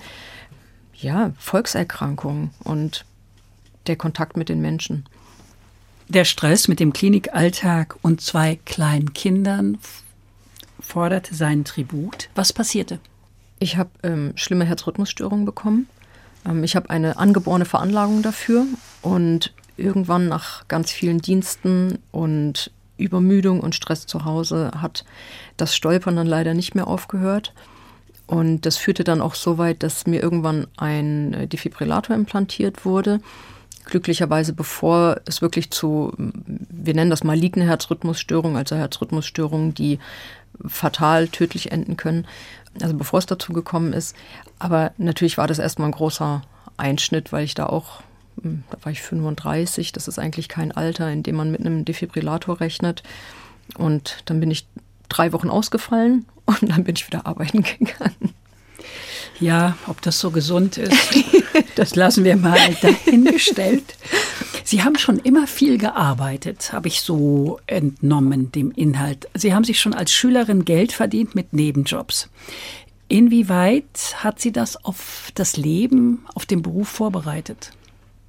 [SPEAKER 3] Volkserkrankungen und der Kontakt mit den Menschen.
[SPEAKER 2] Der Stress mit dem Klinikalltag und 2 kleinen Kindern forderte seinen Tribut. Was passierte?
[SPEAKER 3] Ich habe schlimme Herzrhythmusstörungen bekommen. Ich habe eine angeborene Veranlagung dafür und irgendwann nach ganz vielen Diensten und Übermüdung und Stress zu Hause hat das Stolpern dann leider nicht mehr aufgehört. Und das führte dann auch so weit, dass mir irgendwann ein Defibrillator implantiert wurde. Glücklicherweise bevor es wirklich zu, wir nennen das maligne Herzrhythmusstörungen, also Herzrhythmusstörungen, die fatal tödlich enden können, also bevor es dazu gekommen ist. Aber natürlich war das erstmal ein großer Einschnitt, weil ich da war ich 35, das ist eigentlich kein Alter, in dem man mit einem Defibrillator rechnet. Und dann bin ich 3 Wochen ausgefallen und dann bin ich wieder arbeiten gegangen.
[SPEAKER 2] Ja, ob das so gesund ist, das lassen wir mal dahingestellt. Sie haben schon immer viel gearbeitet, habe ich so entnommen, dem Inhalt. Sie haben sich schon als Schülerin Geld verdient mit Nebenjobs. Inwieweit hat Sie das auf das Leben, auf den Beruf vorbereitet?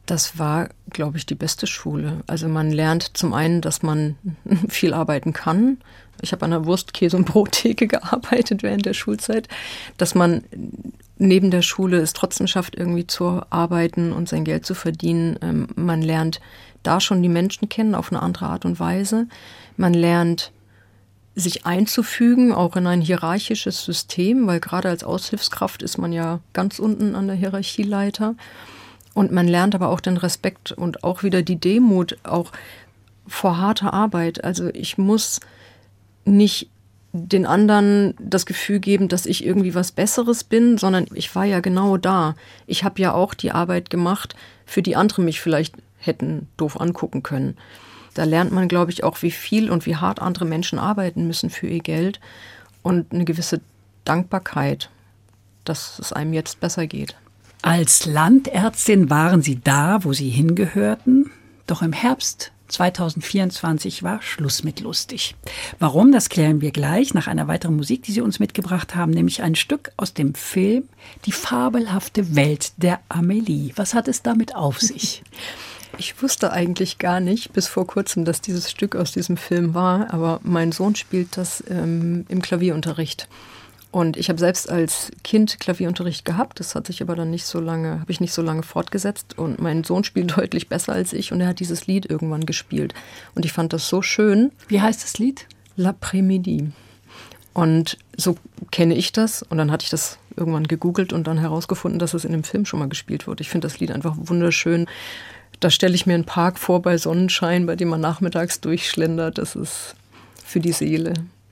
[SPEAKER 3] Das war, glaube ich, die beste Schule. Also man lernt zum einen, dass man viel arbeiten kann. Ich habe an der Wurst-, Käse- und Brottheke gearbeitet während der Schulzeit. Dass man neben der Schule es trotzdem schafft, irgendwie zu arbeiten und sein Geld zu verdienen. Man lernt da schon die Menschen kennen auf eine andere Art und Weise. Man lernt sich einzufügen, auch in ein hierarchisches System, weil gerade als Aushilfskraft ist man ja ganz unten an der Hierarchieleiter. Und man lernt aber auch den Respekt und auch wieder die Demut, auch vor harter Arbeit. Also ich muss nicht den anderen das Gefühl geben, dass ich irgendwie was Besseres bin, sondern ich war ja genau da. Ich habe ja auch die Arbeit gemacht, für die andere mich vielleicht hätten doof angucken können. Da lernt man, glaube ich, auch, wie viel und wie hart andere Menschen arbeiten müssen für ihr Geld und eine gewisse Dankbarkeit, dass es einem jetzt besser geht.
[SPEAKER 2] Als Landärztin waren Sie da, wo Sie hingehörten, doch im Herbst 2024 war Schluss mit lustig. Warum, das klären wir gleich nach einer weiteren Musik, die Sie uns mitgebracht haben, nämlich ein Stück aus dem Film Die fabelhafte Welt der Amelie. Was hat es damit auf sich?
[SPEAKER 3] Ich wusste eigentlich gar nicht bis vor kurzem, dass dieses Stück aus diesem Film war, aber mein Sohn spielt das im Klavierunterricht. Und ich habe selbst als Kind Klavierunterricht gehabt, das hat sich aber dann habe ich nicht so lange fortgesetzt. Und mein Sohn spielt deutlich besser als ich und er hat dieses Lied irgendwann gespielt. Und ich fand das so schön.
[SPEAKER 2] Wie heißt das Lied?
[SPEAKER 3] L'après-midi. Und so kenne ich das. Und dann hatte ich das irgendwann gegoogelt und dann herausgefunden, dass es in dem Film schon mal gespielt wurde. Ich finde das Lied einfach wunderschön. Da stelle ich mir einen Park vor bei Sonnenschein, bei dem man nachmittags durchschlendert. Das ist für die Seele.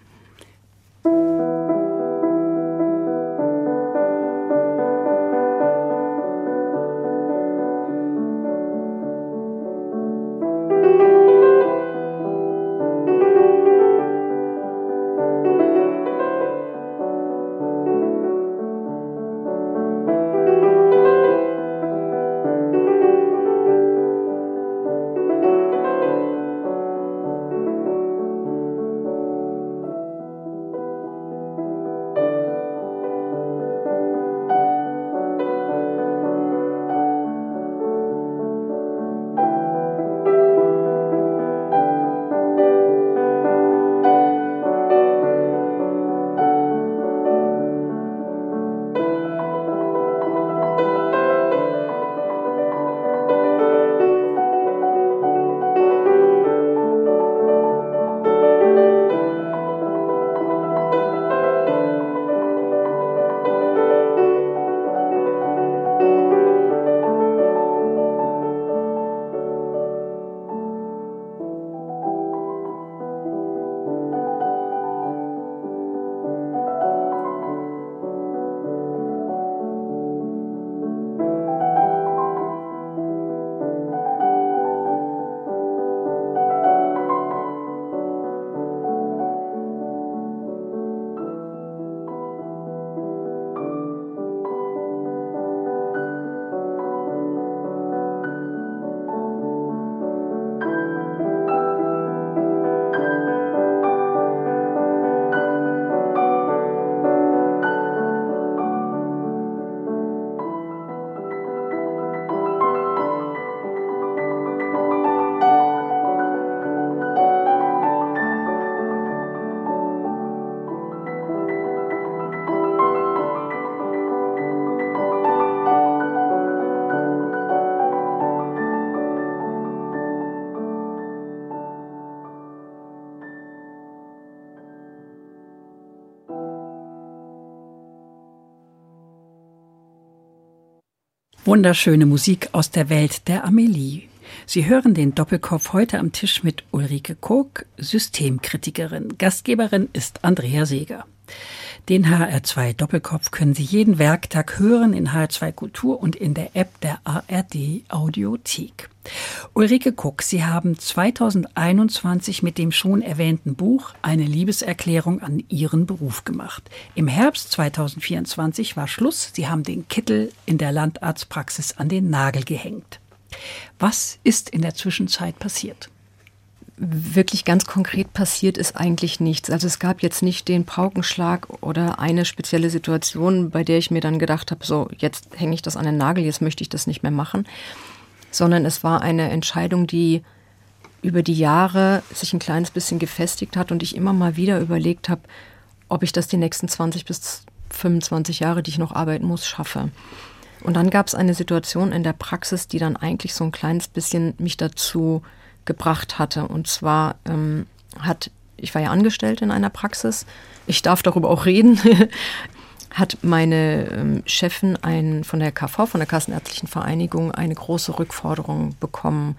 [SPEAKER 2] Wunderschöne Musik aus der Welt der Amelie. Sie hören den Doppelkopf heute am Tisch mit Ulrike Kook, Systemkritikerin. Gastgeberin ist Andrea Seeger. Den HR2 Doppelkopf können Sie jeden Werktag hören in HR2 Kultur und in der App der ARD Audiothek. Ulrike Kook, Sie haben 2021 mit dem schon erwähnten Buch eine Liebeserklärung an Ihren Beruf gemacht. Im Herbst 2024 war Schluss. Sie haben den Kittel in der Landarztpraxis an den Nagel gehängt. Was ist in der Zwischenzeit passiert?
[SPEAKER 3] Wirklich ganz konkret passiert ist eigentlich nichts. Also es gab jetzt nicht den Paukenschlag oder eine spezielle Situation, bei der ich mir dann gedacht habe, so jetzt hänge ich das an den Nagel, jetzt möchte ich das nicht mehr machen. sondern es war eine Entscheidung, die über die Jahre sich ein kleines bisschen gefestigt hat und ich immer mal wieder überlegt habe, ob ich das die nächsten 20 bis 25 Jahre, die ich noch arbeiten muss, schaffe. Und dann gab es eine Situation in der Praxis, die dann eigentlich so ein kleines bisschen mich dazu gebracht hatte. Und zwar ich war ja angestellt in einer Praxis, ich darf darüber auch reden, hat meine Chefin von der KV, von der Kassenärztlichen Vereinigung, eine große Rückforderung bekommen,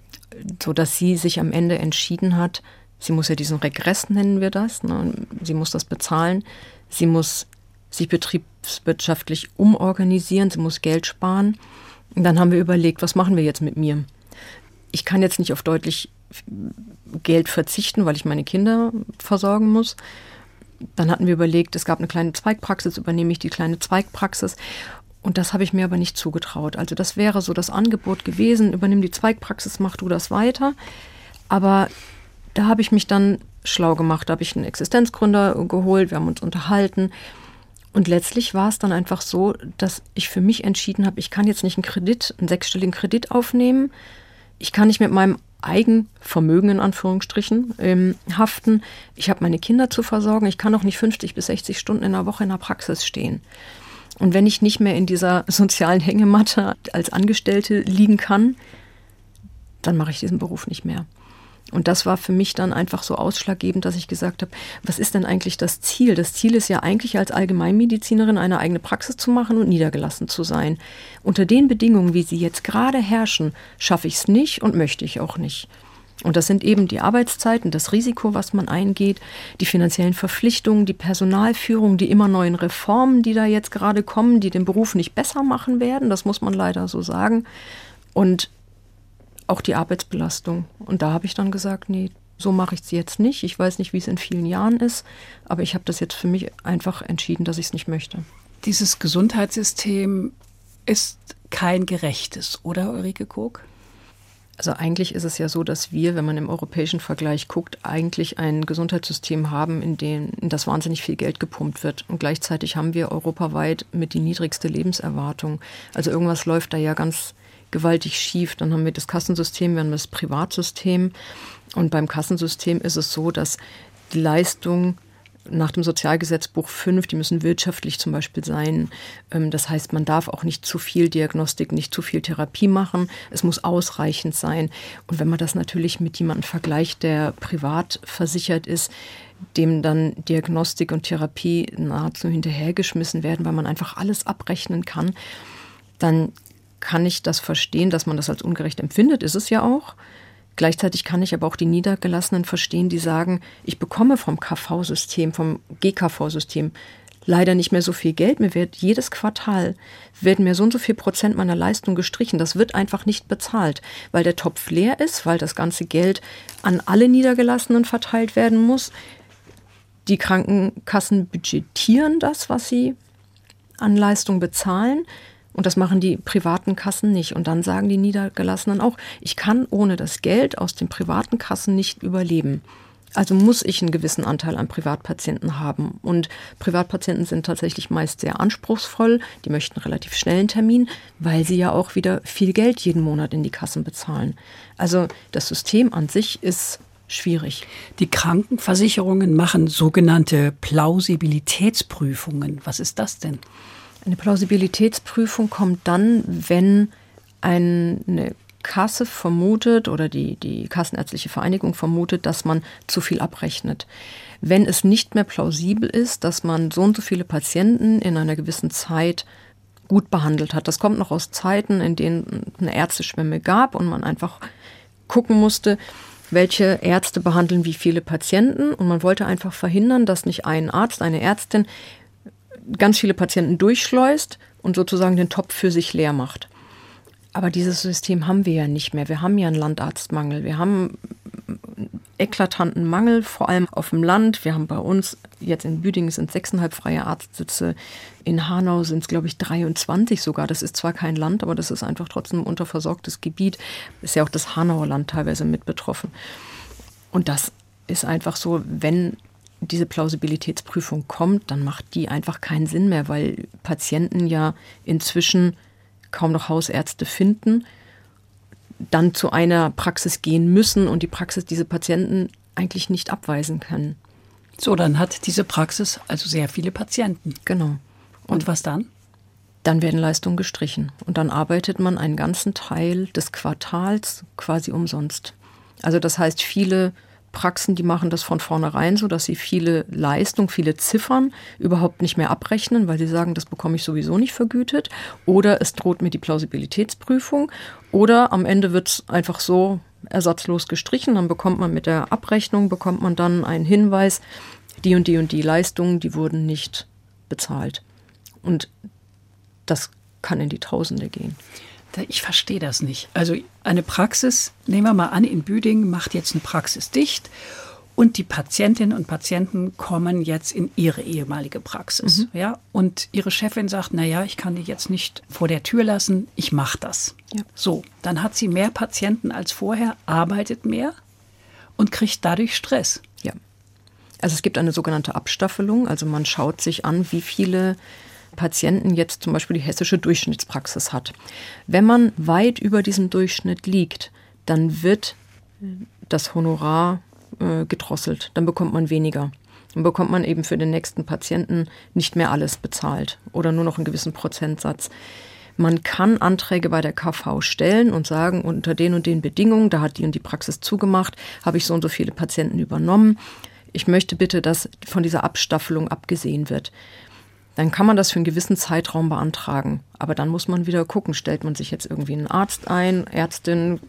[SPEAKER 3] sodass sie sich am Ende entschieden hat, sie muss ja diesen Regress, nennen wir das, ne? Sie muss das bezahlen, sie muss sich betriebswirtschaftlich umorganisieren, sie muss Geld sparen. Und dann haben wir überlegt, was machen wir jetzt mit mir? Ich kann jetzt nicht auf deutlich Geld verzichten, weil ich meine Kinder versorgen muss. Dann hatten wir überlegt, es gab eine kleine Zweigpraxis, übernehme ich die kleine Zweigpraxis. Und das habe ich mir aber nicht zugetraut. Also das wäre so das Angebot gewesen, übernimm die Zweigpraxis, mach du das weiter. Aber da habe ich mich dann schlau gemacht, da habe ich einen Existenzgründer geholt, wir haben uns unterhalten. Und letztlich war es dann einfach so, dass ich für mich entschieden habe, ich kann jetzt nicht einen sechsstelligen Kredit aufnehmen. Ich kann nicht mit meinem Eigenvermögen in Anführungsstrichen haften. Ich habe meine Kinder zu versorgen. Ich kann auch nicht 50 bis 60 Stunden in der Woche in der Praxis stehen. Und wenn ich nicht mehr in dieser sozialen Hängematte als Angestellte liegen kann, dann mache ich diesen Beruf nicht mehr. Und das war für mich dann einfach so ausschlaggebend, dass ich gesagt habe, was ist denn eigentlich das Ziel? Das Ziel ist ja eigentlich als Allgemeinmedizinerin eine eigene Praxis zu machen und niedergelassen zu sein. Unter den Bedingungen, wie sie jetzt gerade herrschen, schaffe ich es nicht und möchte ich auch nicht. Und das sind eben die Arbeitszeiten, das Risiko, was man eingeht, die finanziellen Verpflichtungen, die Personalführung, die immer neuen Reformen, die da jetzt gerade kommen, die den Beruf nicht besser machen werden, das muss man leider so sagen. Und auch die Arbeitsbelastung. Und da habe ich dann gesagt, nee, so mache ich es jetzt nicht. Ich weiß nicht, wie es in vielen Jahren ist, aber ich habe das jetzt für mich einfach entschieden, dass ich es nicht möchte.
[SPEAKER 2] Dieses Gesundheitssystem ist kein gerechtes, oder Ulrike Kook?
[SPEAKER 3] Also eigentlich ist es ja so, dass wir, wenn man im europäischen Vergleich guckt, eigentlich ein Gesundheitssystem haben, in das wahnsinnig viel Geld gepumpt wird. Und gleichzeitig haben wir europaweit mit die niedrigste Lebenserwartung. Also irgendwas läuft da ja ganz gewaltig schief. Dann haben wir das Kassensystem, wir haben das Privatsystem. Und beim Kassensystem ist es so, dass die Leistung nach dem Sozialgesetzbuch 5, die müssen wirtschaftlich zum Beispiel sein. Das heißt, man darf auch nicht zu viel Diagnostik, nicht zu viel Therapie machen. Es muss ausreichend sein. Und wenn man das natürlich mit jemandem vergleicht, der privat versichert ist, dem dann Diagnostik und Therapie nahezu hinterhergeschmissen werden, weil man einfach alles abrechnen kann, dann kann ich das verstehen, dass man das als ungerecht empfindet, ist es ja auch. Gleichzeitig kann ich aber auch die Niedergelassenen verstehen, die sagen, ich bekomme vom KV-System, vom GKV-System leider nicht mehr so viel Geld. Mir wird jedes Quartal, werden mir so und so viel Prozent meiner Leistung gestrichen. Das wird einfach nicht bezahlt, weil der Topf leer ist, weil das ganze Geld an alle Niedergelassenen verteilt werden muss. Die Krankenkassen budgetieren das, was sie an Leistung bezahlen. Und das machen die privaten Kassen nicht. Und dann sagen die Niedergelassenen auch, ich kann ohne das Geld aus den privaten Kassen nicht überleben. Also muss ich einen gewissen Anteil an Privatpatienten haben. Und Privatpatienten sind tatsächlich meist sehr anspruchsvoll. Die möchten relativ schnell einen Termin, weil sie ja auch wieder viel Geld jeden Monat in die Kassen bezahlen. Also das System an sich ist schwierig.
[SPEAKER 2] Die Krankenversicherungen machen sogenannte Plausibilitätsprüfungen. Was ist das denn?
[SPEAKER 3] Eine Plausibilitätsprüfung kommt dann, wenn eine Kasse vermutet oder die Kassenärztliche Vereinigung vermutet, dass man zu viel abrechnet. Wenn es nicht mehr plausibel ist, dass man so und so viele Patienten in einer gewissen Zeit gut behandelt hat. Das kommt noch aus Zeiten, in denen es eine Ärzteschwemme gab und man einfach gucken musste, welche Ärzte behandeln wie viele Patienten. Und man wollte einfach verhindern, dass nicht ein Arzt, eine Ärztin ganz viele Patienten durchschleust und sozusagen den Topf für sich leer macht. Aber dieses System haben wir ja nicht mehr. Wir haben ja einen Landarztmangel. Wir haben einen eklatanten Mangel, vor allem auf dem Land. Wir haben bei uns, jetzt in Büdingen sind 6,5 freie Arztsitze. In Hanau sind es, glaube ich, 23 sogar. Das ist zwar kein Land, aber das ist einfach trotzdem ein unterversorgtes Gebiet. Ist ja auch das Hanauer Land teilweise mit betroffen. Und das ist einfach so, wenn diese Plausibilitätsprüfung kommt, dann macht die einfach keinen Sinn mehr, weil Patienten ja inzwischen kaum noch Hausärzte finden dann zu einer Praxis gehen müssen und die Praxis diese Patienten eigentlich nicht abweisen können.
[SPEAKER 2] So, dann hat diese Praxis also sehr viele Patienten.
[SPEAKER 3] Genau.
[SPEAKER 2] Und was dann?
[SPEAKER 3] Dann werden Leistungen gestrichen und dann arbeitet man einen ganzen Teil des Quartals quasi umsonst. Also das heißt, viele Praxen, die machen das von vornherein so, dass sie viele Leistungen, viele Ziffern überhaupt nicht mehr abrechnen, weil sie sagen, das bekomme ich sowieso nicht vergütet. Oder es droht mir die Plausibilitätsprüfung. Oder am Ende wird es einfach so ersatzlos gestrichen. Dann bekommt man mit der Abrechnung, bekommt man dann einen Hinweis, die und die und die Leistungen, die wurden nicht bezahlt. Und das kann in die Tausende gehen.
[SPEAKER 2] Ich verstehe das nicht. Also eine Praxis, nehmen wir mal an, in Büdingen macht jetzt eine Praxis dicht und die Patientinnen und Patienten kommen jetzt in ihre ehemalige Praxis. Ja? Und ihre Chefin sagt, naja, ich kann die jetzt nicht vor der Tür lassen, ich mache das. Ja. So, dann hat sie mehr Patienten als vorher, arbeitet mehr und kriegt dadurch Stress.
[SPEAKER 3] Ja, also es gibt eine sogenannte Abstaffelung, also man schaut sich an, wie viele Patienten jetzt zum Beispiel die hessische Durchschnittspraxis hat. Wenn man weit über diesem Durchschnitt liegt, dann wird das Honorar gedrosselt, dann bekommt man weniger. Dann bekommt man eben für den nächsten Patienten nicht mehr alles bezahlt oder nur noch einen gewissen Prozentsatz. Man kann Anträge bei der KV stellen und sagen, unter den und den Bedingungen, da hat die und die Praxis zugemacht, habe ich so und so viele Patienten übernommen. Ich möchte bitte, dass von dieser Abstaffelung abgesehen wird. Dann kann man das für einen gewissen Zeitraum beantragen. Aber dann muss man wieder gucken, stellt man sich jetzt irgendwie einen Arzt ein, Ärztin,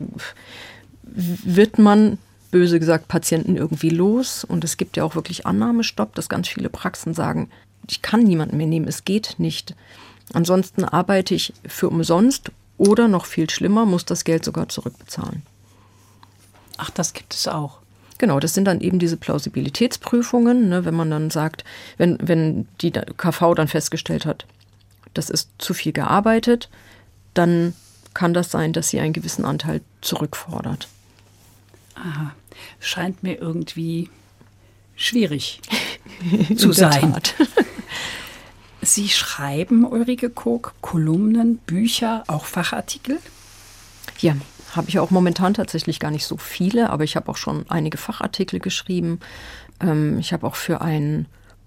[SPEAKER 3] wird man, böse gesagt, Patienten irgendwie los? Und es gibt ja auch wirklich Annahmestopp, dass ganz viele Praxen sagen, ich kann niemanden mehr nehmen, es geht nicht. Ansonsten arbeite ich für umsonst oder noch viel schlimmer, muss das Geld sogar zurückbezahlen.
[SPEAKER 2] Ach, das gibt es auch.
[SPEAKER 3] Genau, das sind dann eben diese Plausibilitätsprüfungen, ne, wenn man dann sagt, wenn die KV dann festgestellt hat, das ist zu viel gearbeitet, dann kann das sein, dass sie einen gewissen Anteil zurückfordert.
[SPEAKER 2] Aha, scheint mir irgendwie schwierig zu sein. Sie schreiben, Ulrike Kook, Kolumnen, Bücher, auch Fachartikel?
[SPEAKER 3] Ja, habe ich auch momentan tatsächlich gar nicht so viele, aber ich habe auch schon einige Fachartikel geschrieben. Ich habe auch für ein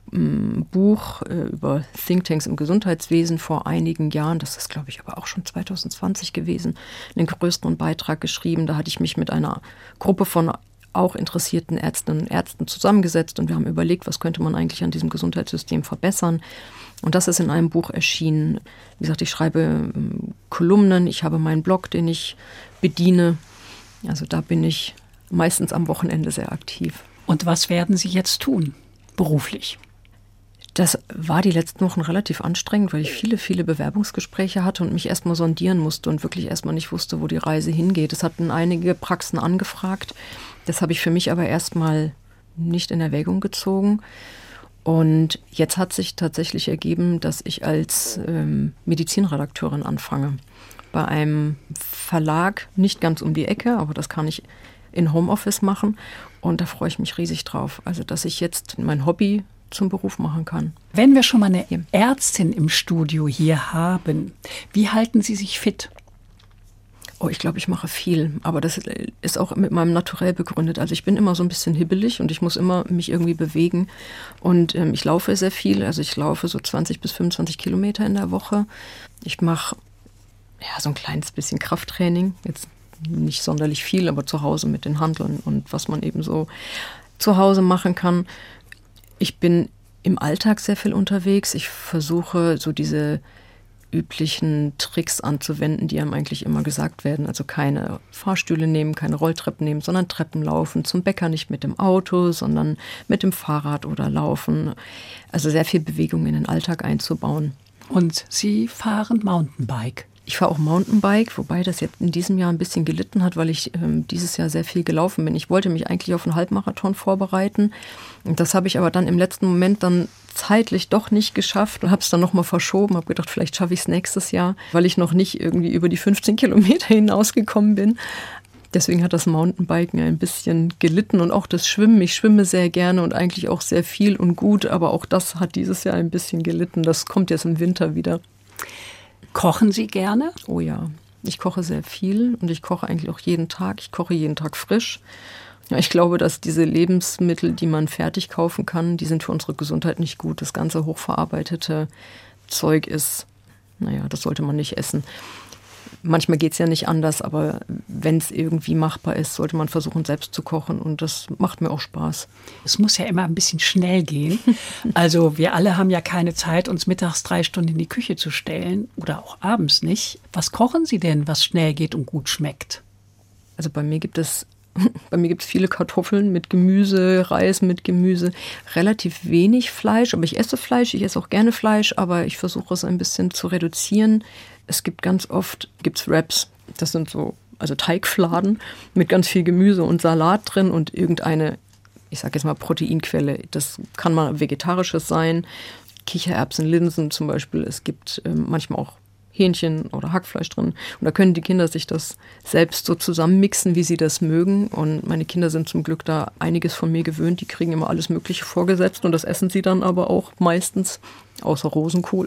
[SPEAKER 3] Buch über Thinktanks im Gesundheitswesen vor einigen Jahren, das ist glaube ich aber auch schon 2020 gewesen, einen größeren Beitrag geschrieben. Da hatte ich mich mit einer Gruppe von auch interessierten Ärztinnen und Ärzten zusammengesetzt und wir haben überlegt, was könnte man eigentlich an diesem Gesundheitssystem verbessern. Und das ist in einem Buch erschienen. Wie gesagt, ich schreibe Kolumnen, ich habe meinen Blog, den ich bediene. Also da bin ich meistens am Wochenende sehr aktiv.
[SPEAKER 2] Und was werden Sie jetzt tun, beruflich?
[SPEAKER 3] Das war die letzten Wochen relativ anstrengend, weil ich viele Bewerbungsgespräche hatte und mich erstmal sondieren musste und wirklich erstmal nicht wusste, wo die Reise hingeht. Es hatten einige Praxen angefragt. Das habe ich für mich aber erstmal nicht in Erwägung gezogen. Und jetzt hat sich tatsächlich ergeben, dass ich als Medizinredakteurin anfange. Bei einem Verlag, nicht ganz um die Ecke, aber das kann ich in Homeoffice machen. Und da freue ich mich riesig drauf. Also, dass ich jetzt mein Hobby zum Beruf machen kann.
[SPEAKER 2] Wenn wir schon mal eine Ärztin im Studio hier haben, wie halten Sie sich fit?
[SPEAKER 3] Oh, ich glaube, ich mache viel, aber das ist auch mit meinem Naturell begründet. Also ich bin immer so ein bisschen hibbelig und ich muss immer mich irgendwie bewegen und ich laufe sehr viel, also ich laufe so 20 bis 25 Kilometer in der Woche. Ich mache so ein kleines bisschen Krafttraining, jetzt nicht sonderlich viel, aber zu Hause mit den Hanteln und was man eben so zu Hause machen kann. Ich bin im Alltag sehr viel unterwegs. Ich versuche so diese üblichen Tricks anzuwenden, die einem eigentlich immer gesagt werden. Also keine Fahrstühle nehmen, keine Rolltreppen nehmen, sondern Treppen laufen. Zum Bäcker nicht mit dem Auto, sondern mit dem Fahrrad oder laufen. Also sehr viel Bewegung in den Alltag einzubauen.
[SPEAKER 2] Und Sie fahren Mountainbike?
[SPEAKER 3] Ich fahre auch Mountainbike, wobei das jetzt in diesem Jahr ein bisschen gelitten hat, weil ich dieses Jahr sehr viel gelaufen bin. Ich wollte mich eigentlich auf einen Halbmarathon vorbereiten. Und das habe ich aber dann im letzten Moment dann zeitlich doch nicht geschafft und habe es dann nochmal verschoben. Habe gedacht, vielleicht schaffe ich es nächstes Jahr, weil ich noch nicht irgendwie über die 15 Kilometer hinausgekommen bin. Deswegen hat das Mountainbiken ein bisschen gelitten und auch das Schwimmen. Ich schwimme sehr gerne und eigentlich auch sehr viel und gut, aber auch das hat dieses Jahr ein bisschen gelitten. Das kommt jetzt im Winter wieder.
[SPEAKER 2] Kochen Sie gerne?
[SPEAKER 3] Oh ja. Ich koche sehr viel und ich koche eigentlich auch jeden Tag. Ich koche jeden Tag frisch. Ja, ich glaube, dass diese Lebensmittel, die man fertig kaufen kann, die sind für unsere Gesundheit nicht gut. Das ganze hochverarbeitete Zeug ist, das sollte man nicht essen. Manchmal geht es ja nicht anders, aber wenn es irgendwie machbar ist, sollte man versuchen, selbst zu kochen. Und das macht mir auch Spaß.
[SPEAKER 2] Es muss ja immer ein bisschen schnell gehen. Also wir alle haben ja keine Zeit, uns mittags 3 Stunden in die Küche zu stellen oder auch abends nicht. Was kochen Sie denn, was schnell geht und gut schmeckt?
[SPEAKER 3] Also bei mir gibt es viele Kartoffeln mit Gemüse, Reis mit Gemüse, relativ wenig Fleisch. Aber ich esse Fleisch, ich esse auch gerne Fleisch, aber ich versuche es ein bisschen zu reduzieren. Es gibt ganz oft Wraps, das sind also Teigfladen mit ganz viel Gemüse und Salat drin und irgendeine, ich sage jetzt mal Proteinquelle. Das kann mal vegetarisches sein, Kichererbsen, Linsen zum Beispiel. Es gibt manchmal auch Hähnchen oder Hackfleisch drin. Und da können die Kinder sich das selbst so zusammenmixen, wie sie das mögen. Und meine Kinder sind zum Glück da einiges von mir gewöhnt. Die kriegen immer alles Mögliche vorgesetzt und das essen sie dann aber auch meistens, außer Rosenkohl.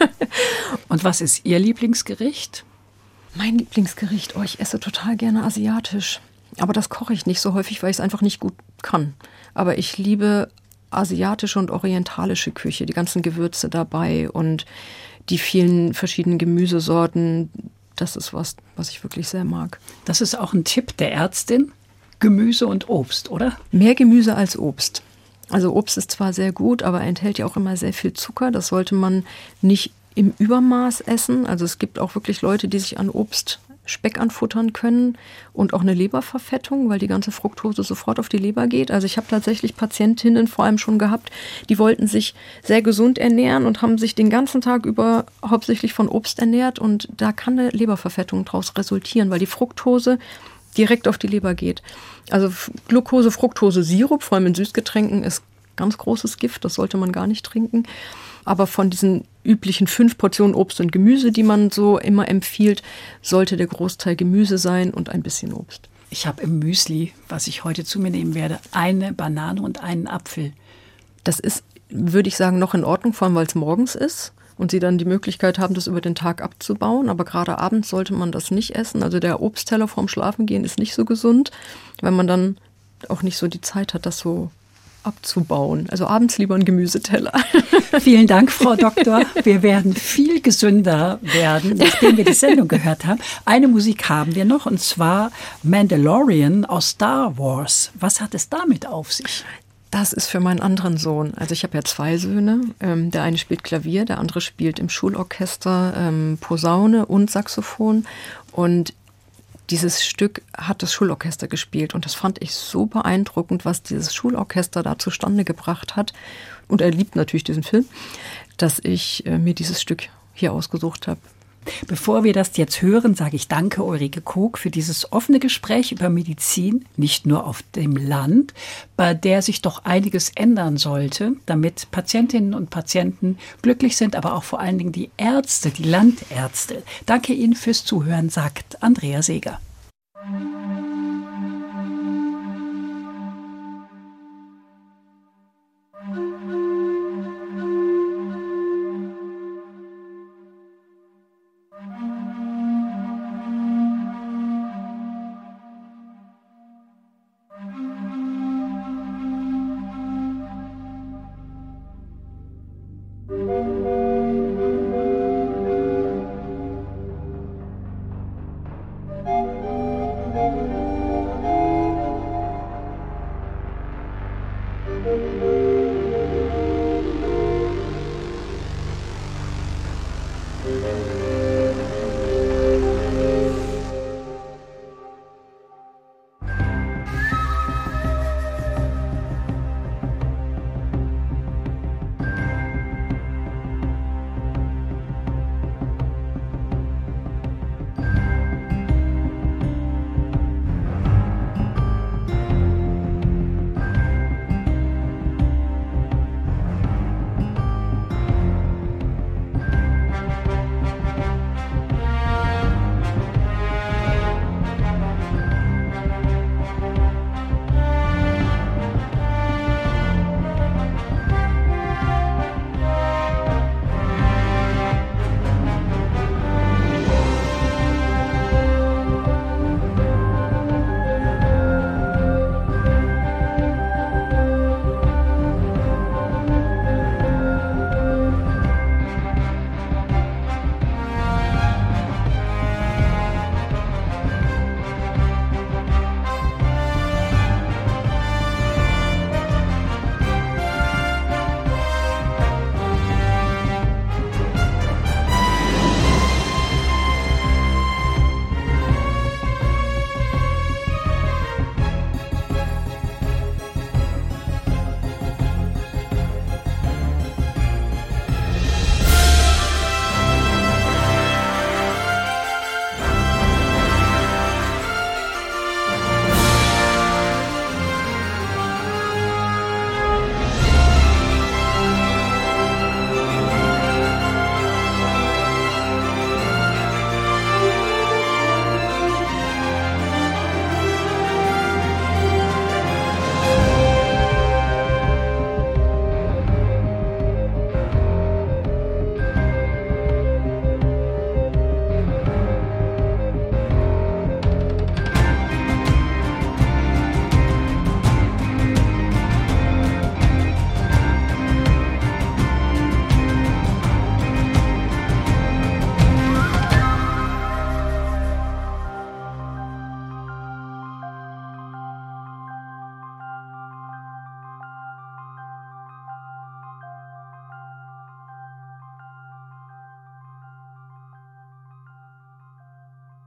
[SPEAKER 2] Und was ist Ihr Lieblingsgericht?
[SPEAKER 3] Mein Lieblingsgericht? Ich esse total gerne asiatisch. Aber das koche ich nicht so häufig, weil ich es einfach nicht gut kann. Aber ich liebe asiatische und orientalische Küche, die ganzen Gewürze dabei und die vielen verschiedenen Gemüsesorten, das ist was ich wirklich sehr mag.
[SPEAKER 2] Das ist auch ein Tipp der Ärztin, Gemüse und Obst, oder?
[SPEAKER 3] Mehr Gemüse als Obst. Also Obst ist zwar sehr gut, aber enthält ja auch immer sehr viel Zucker. Das sollte man nicht im Übermaß essen. Also es gibt auch wirklich Leute, die sich an Obst Speck anfuttern können und auch eine Leberverfettung, weil die ganze Fructose sofort auf die Leber geht. Also ich habe tatsächlich Patientinnen vor allem schon gehabt, die wollten sich sehr gesund ernähren und haben sich den ganzen Tag über hauptsächlich von Obst ernährt und da kann eine Leberverfettung daraus resultieren, weil die Fructose direkt auf die Leber geht. Also Glucose, Fructose, Sirup, vor allem in Süßgetränken, ist ganz großes Gift, das sollte man gar nicht trinken. Aber von diesen üblichen 5 Portionen Obst und Gemüse, die man so immer empfiehlt, sollte der Großteil Gemüse sein und ein bisschen Obst.
[SPEAKER 2] Ich habe im Müsli, was ich heute zu mir nehmen werde, eine Banane und einen Apfel.
[SPEAKER 3] Das ist, würde ich sagen, noch in Ordnung, vor allem weil es morgens ist und Sie dann die Möglichkeit haben, das über den Tag abzubauen. Aber gerade abends sollte man das nicht essen. Also der Obstteller vorm Schlafengehen ist nicht so gesund, weil man dann auch nicht so die Zeit hat, das so abzubauen. Also abends lieber ein Gemüseteller.
[SPEAKER 2] Vielen Dank, Frau Doktor. Wir werden viel gesünder werden, nachdem wir die Sendung gehört haben. Eine Musik haben wir noch, und zwar Mandalorian aus Star Wars. Was hat es damit auf sich?
[SPEAKER 3] Das ist für meinen anderen Sohn. Also ich habe ja 2 Söhne. Der eine spielt Klavier, der andere spielt im Schulorchester Posaune und Saxophon. Und dieses Stück hat das Schulorchester gespielt und das fand ich so beeindruckend, was dieses Schulorchester da zustande gebracht hat. Und er liebt natürlich diesen Film, dass ich mir dieses Stück hier ausgesucht habe.
[SPEAKER 2] Bevor wir das jetzt hören, sage ich danke Ulrike Kook für dieses offene Gespräch über Medizin, nicht nur auf dem Land, bei der sich doch einiges ändern sollte, damit Patientinnen und Patienten glücklich sind, aber auch vor allen Dingen die Ärzte, die Landärzte. Danke Ihnen fürs Zuhören, sagt Andrea Seeger.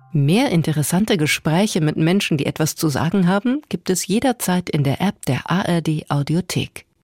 [SPEAKER 1] Mehr interessante Gespräche mit Menschen, die etwas zu sagen haben, gibt es jederzeit in der App der ARD Audiothek.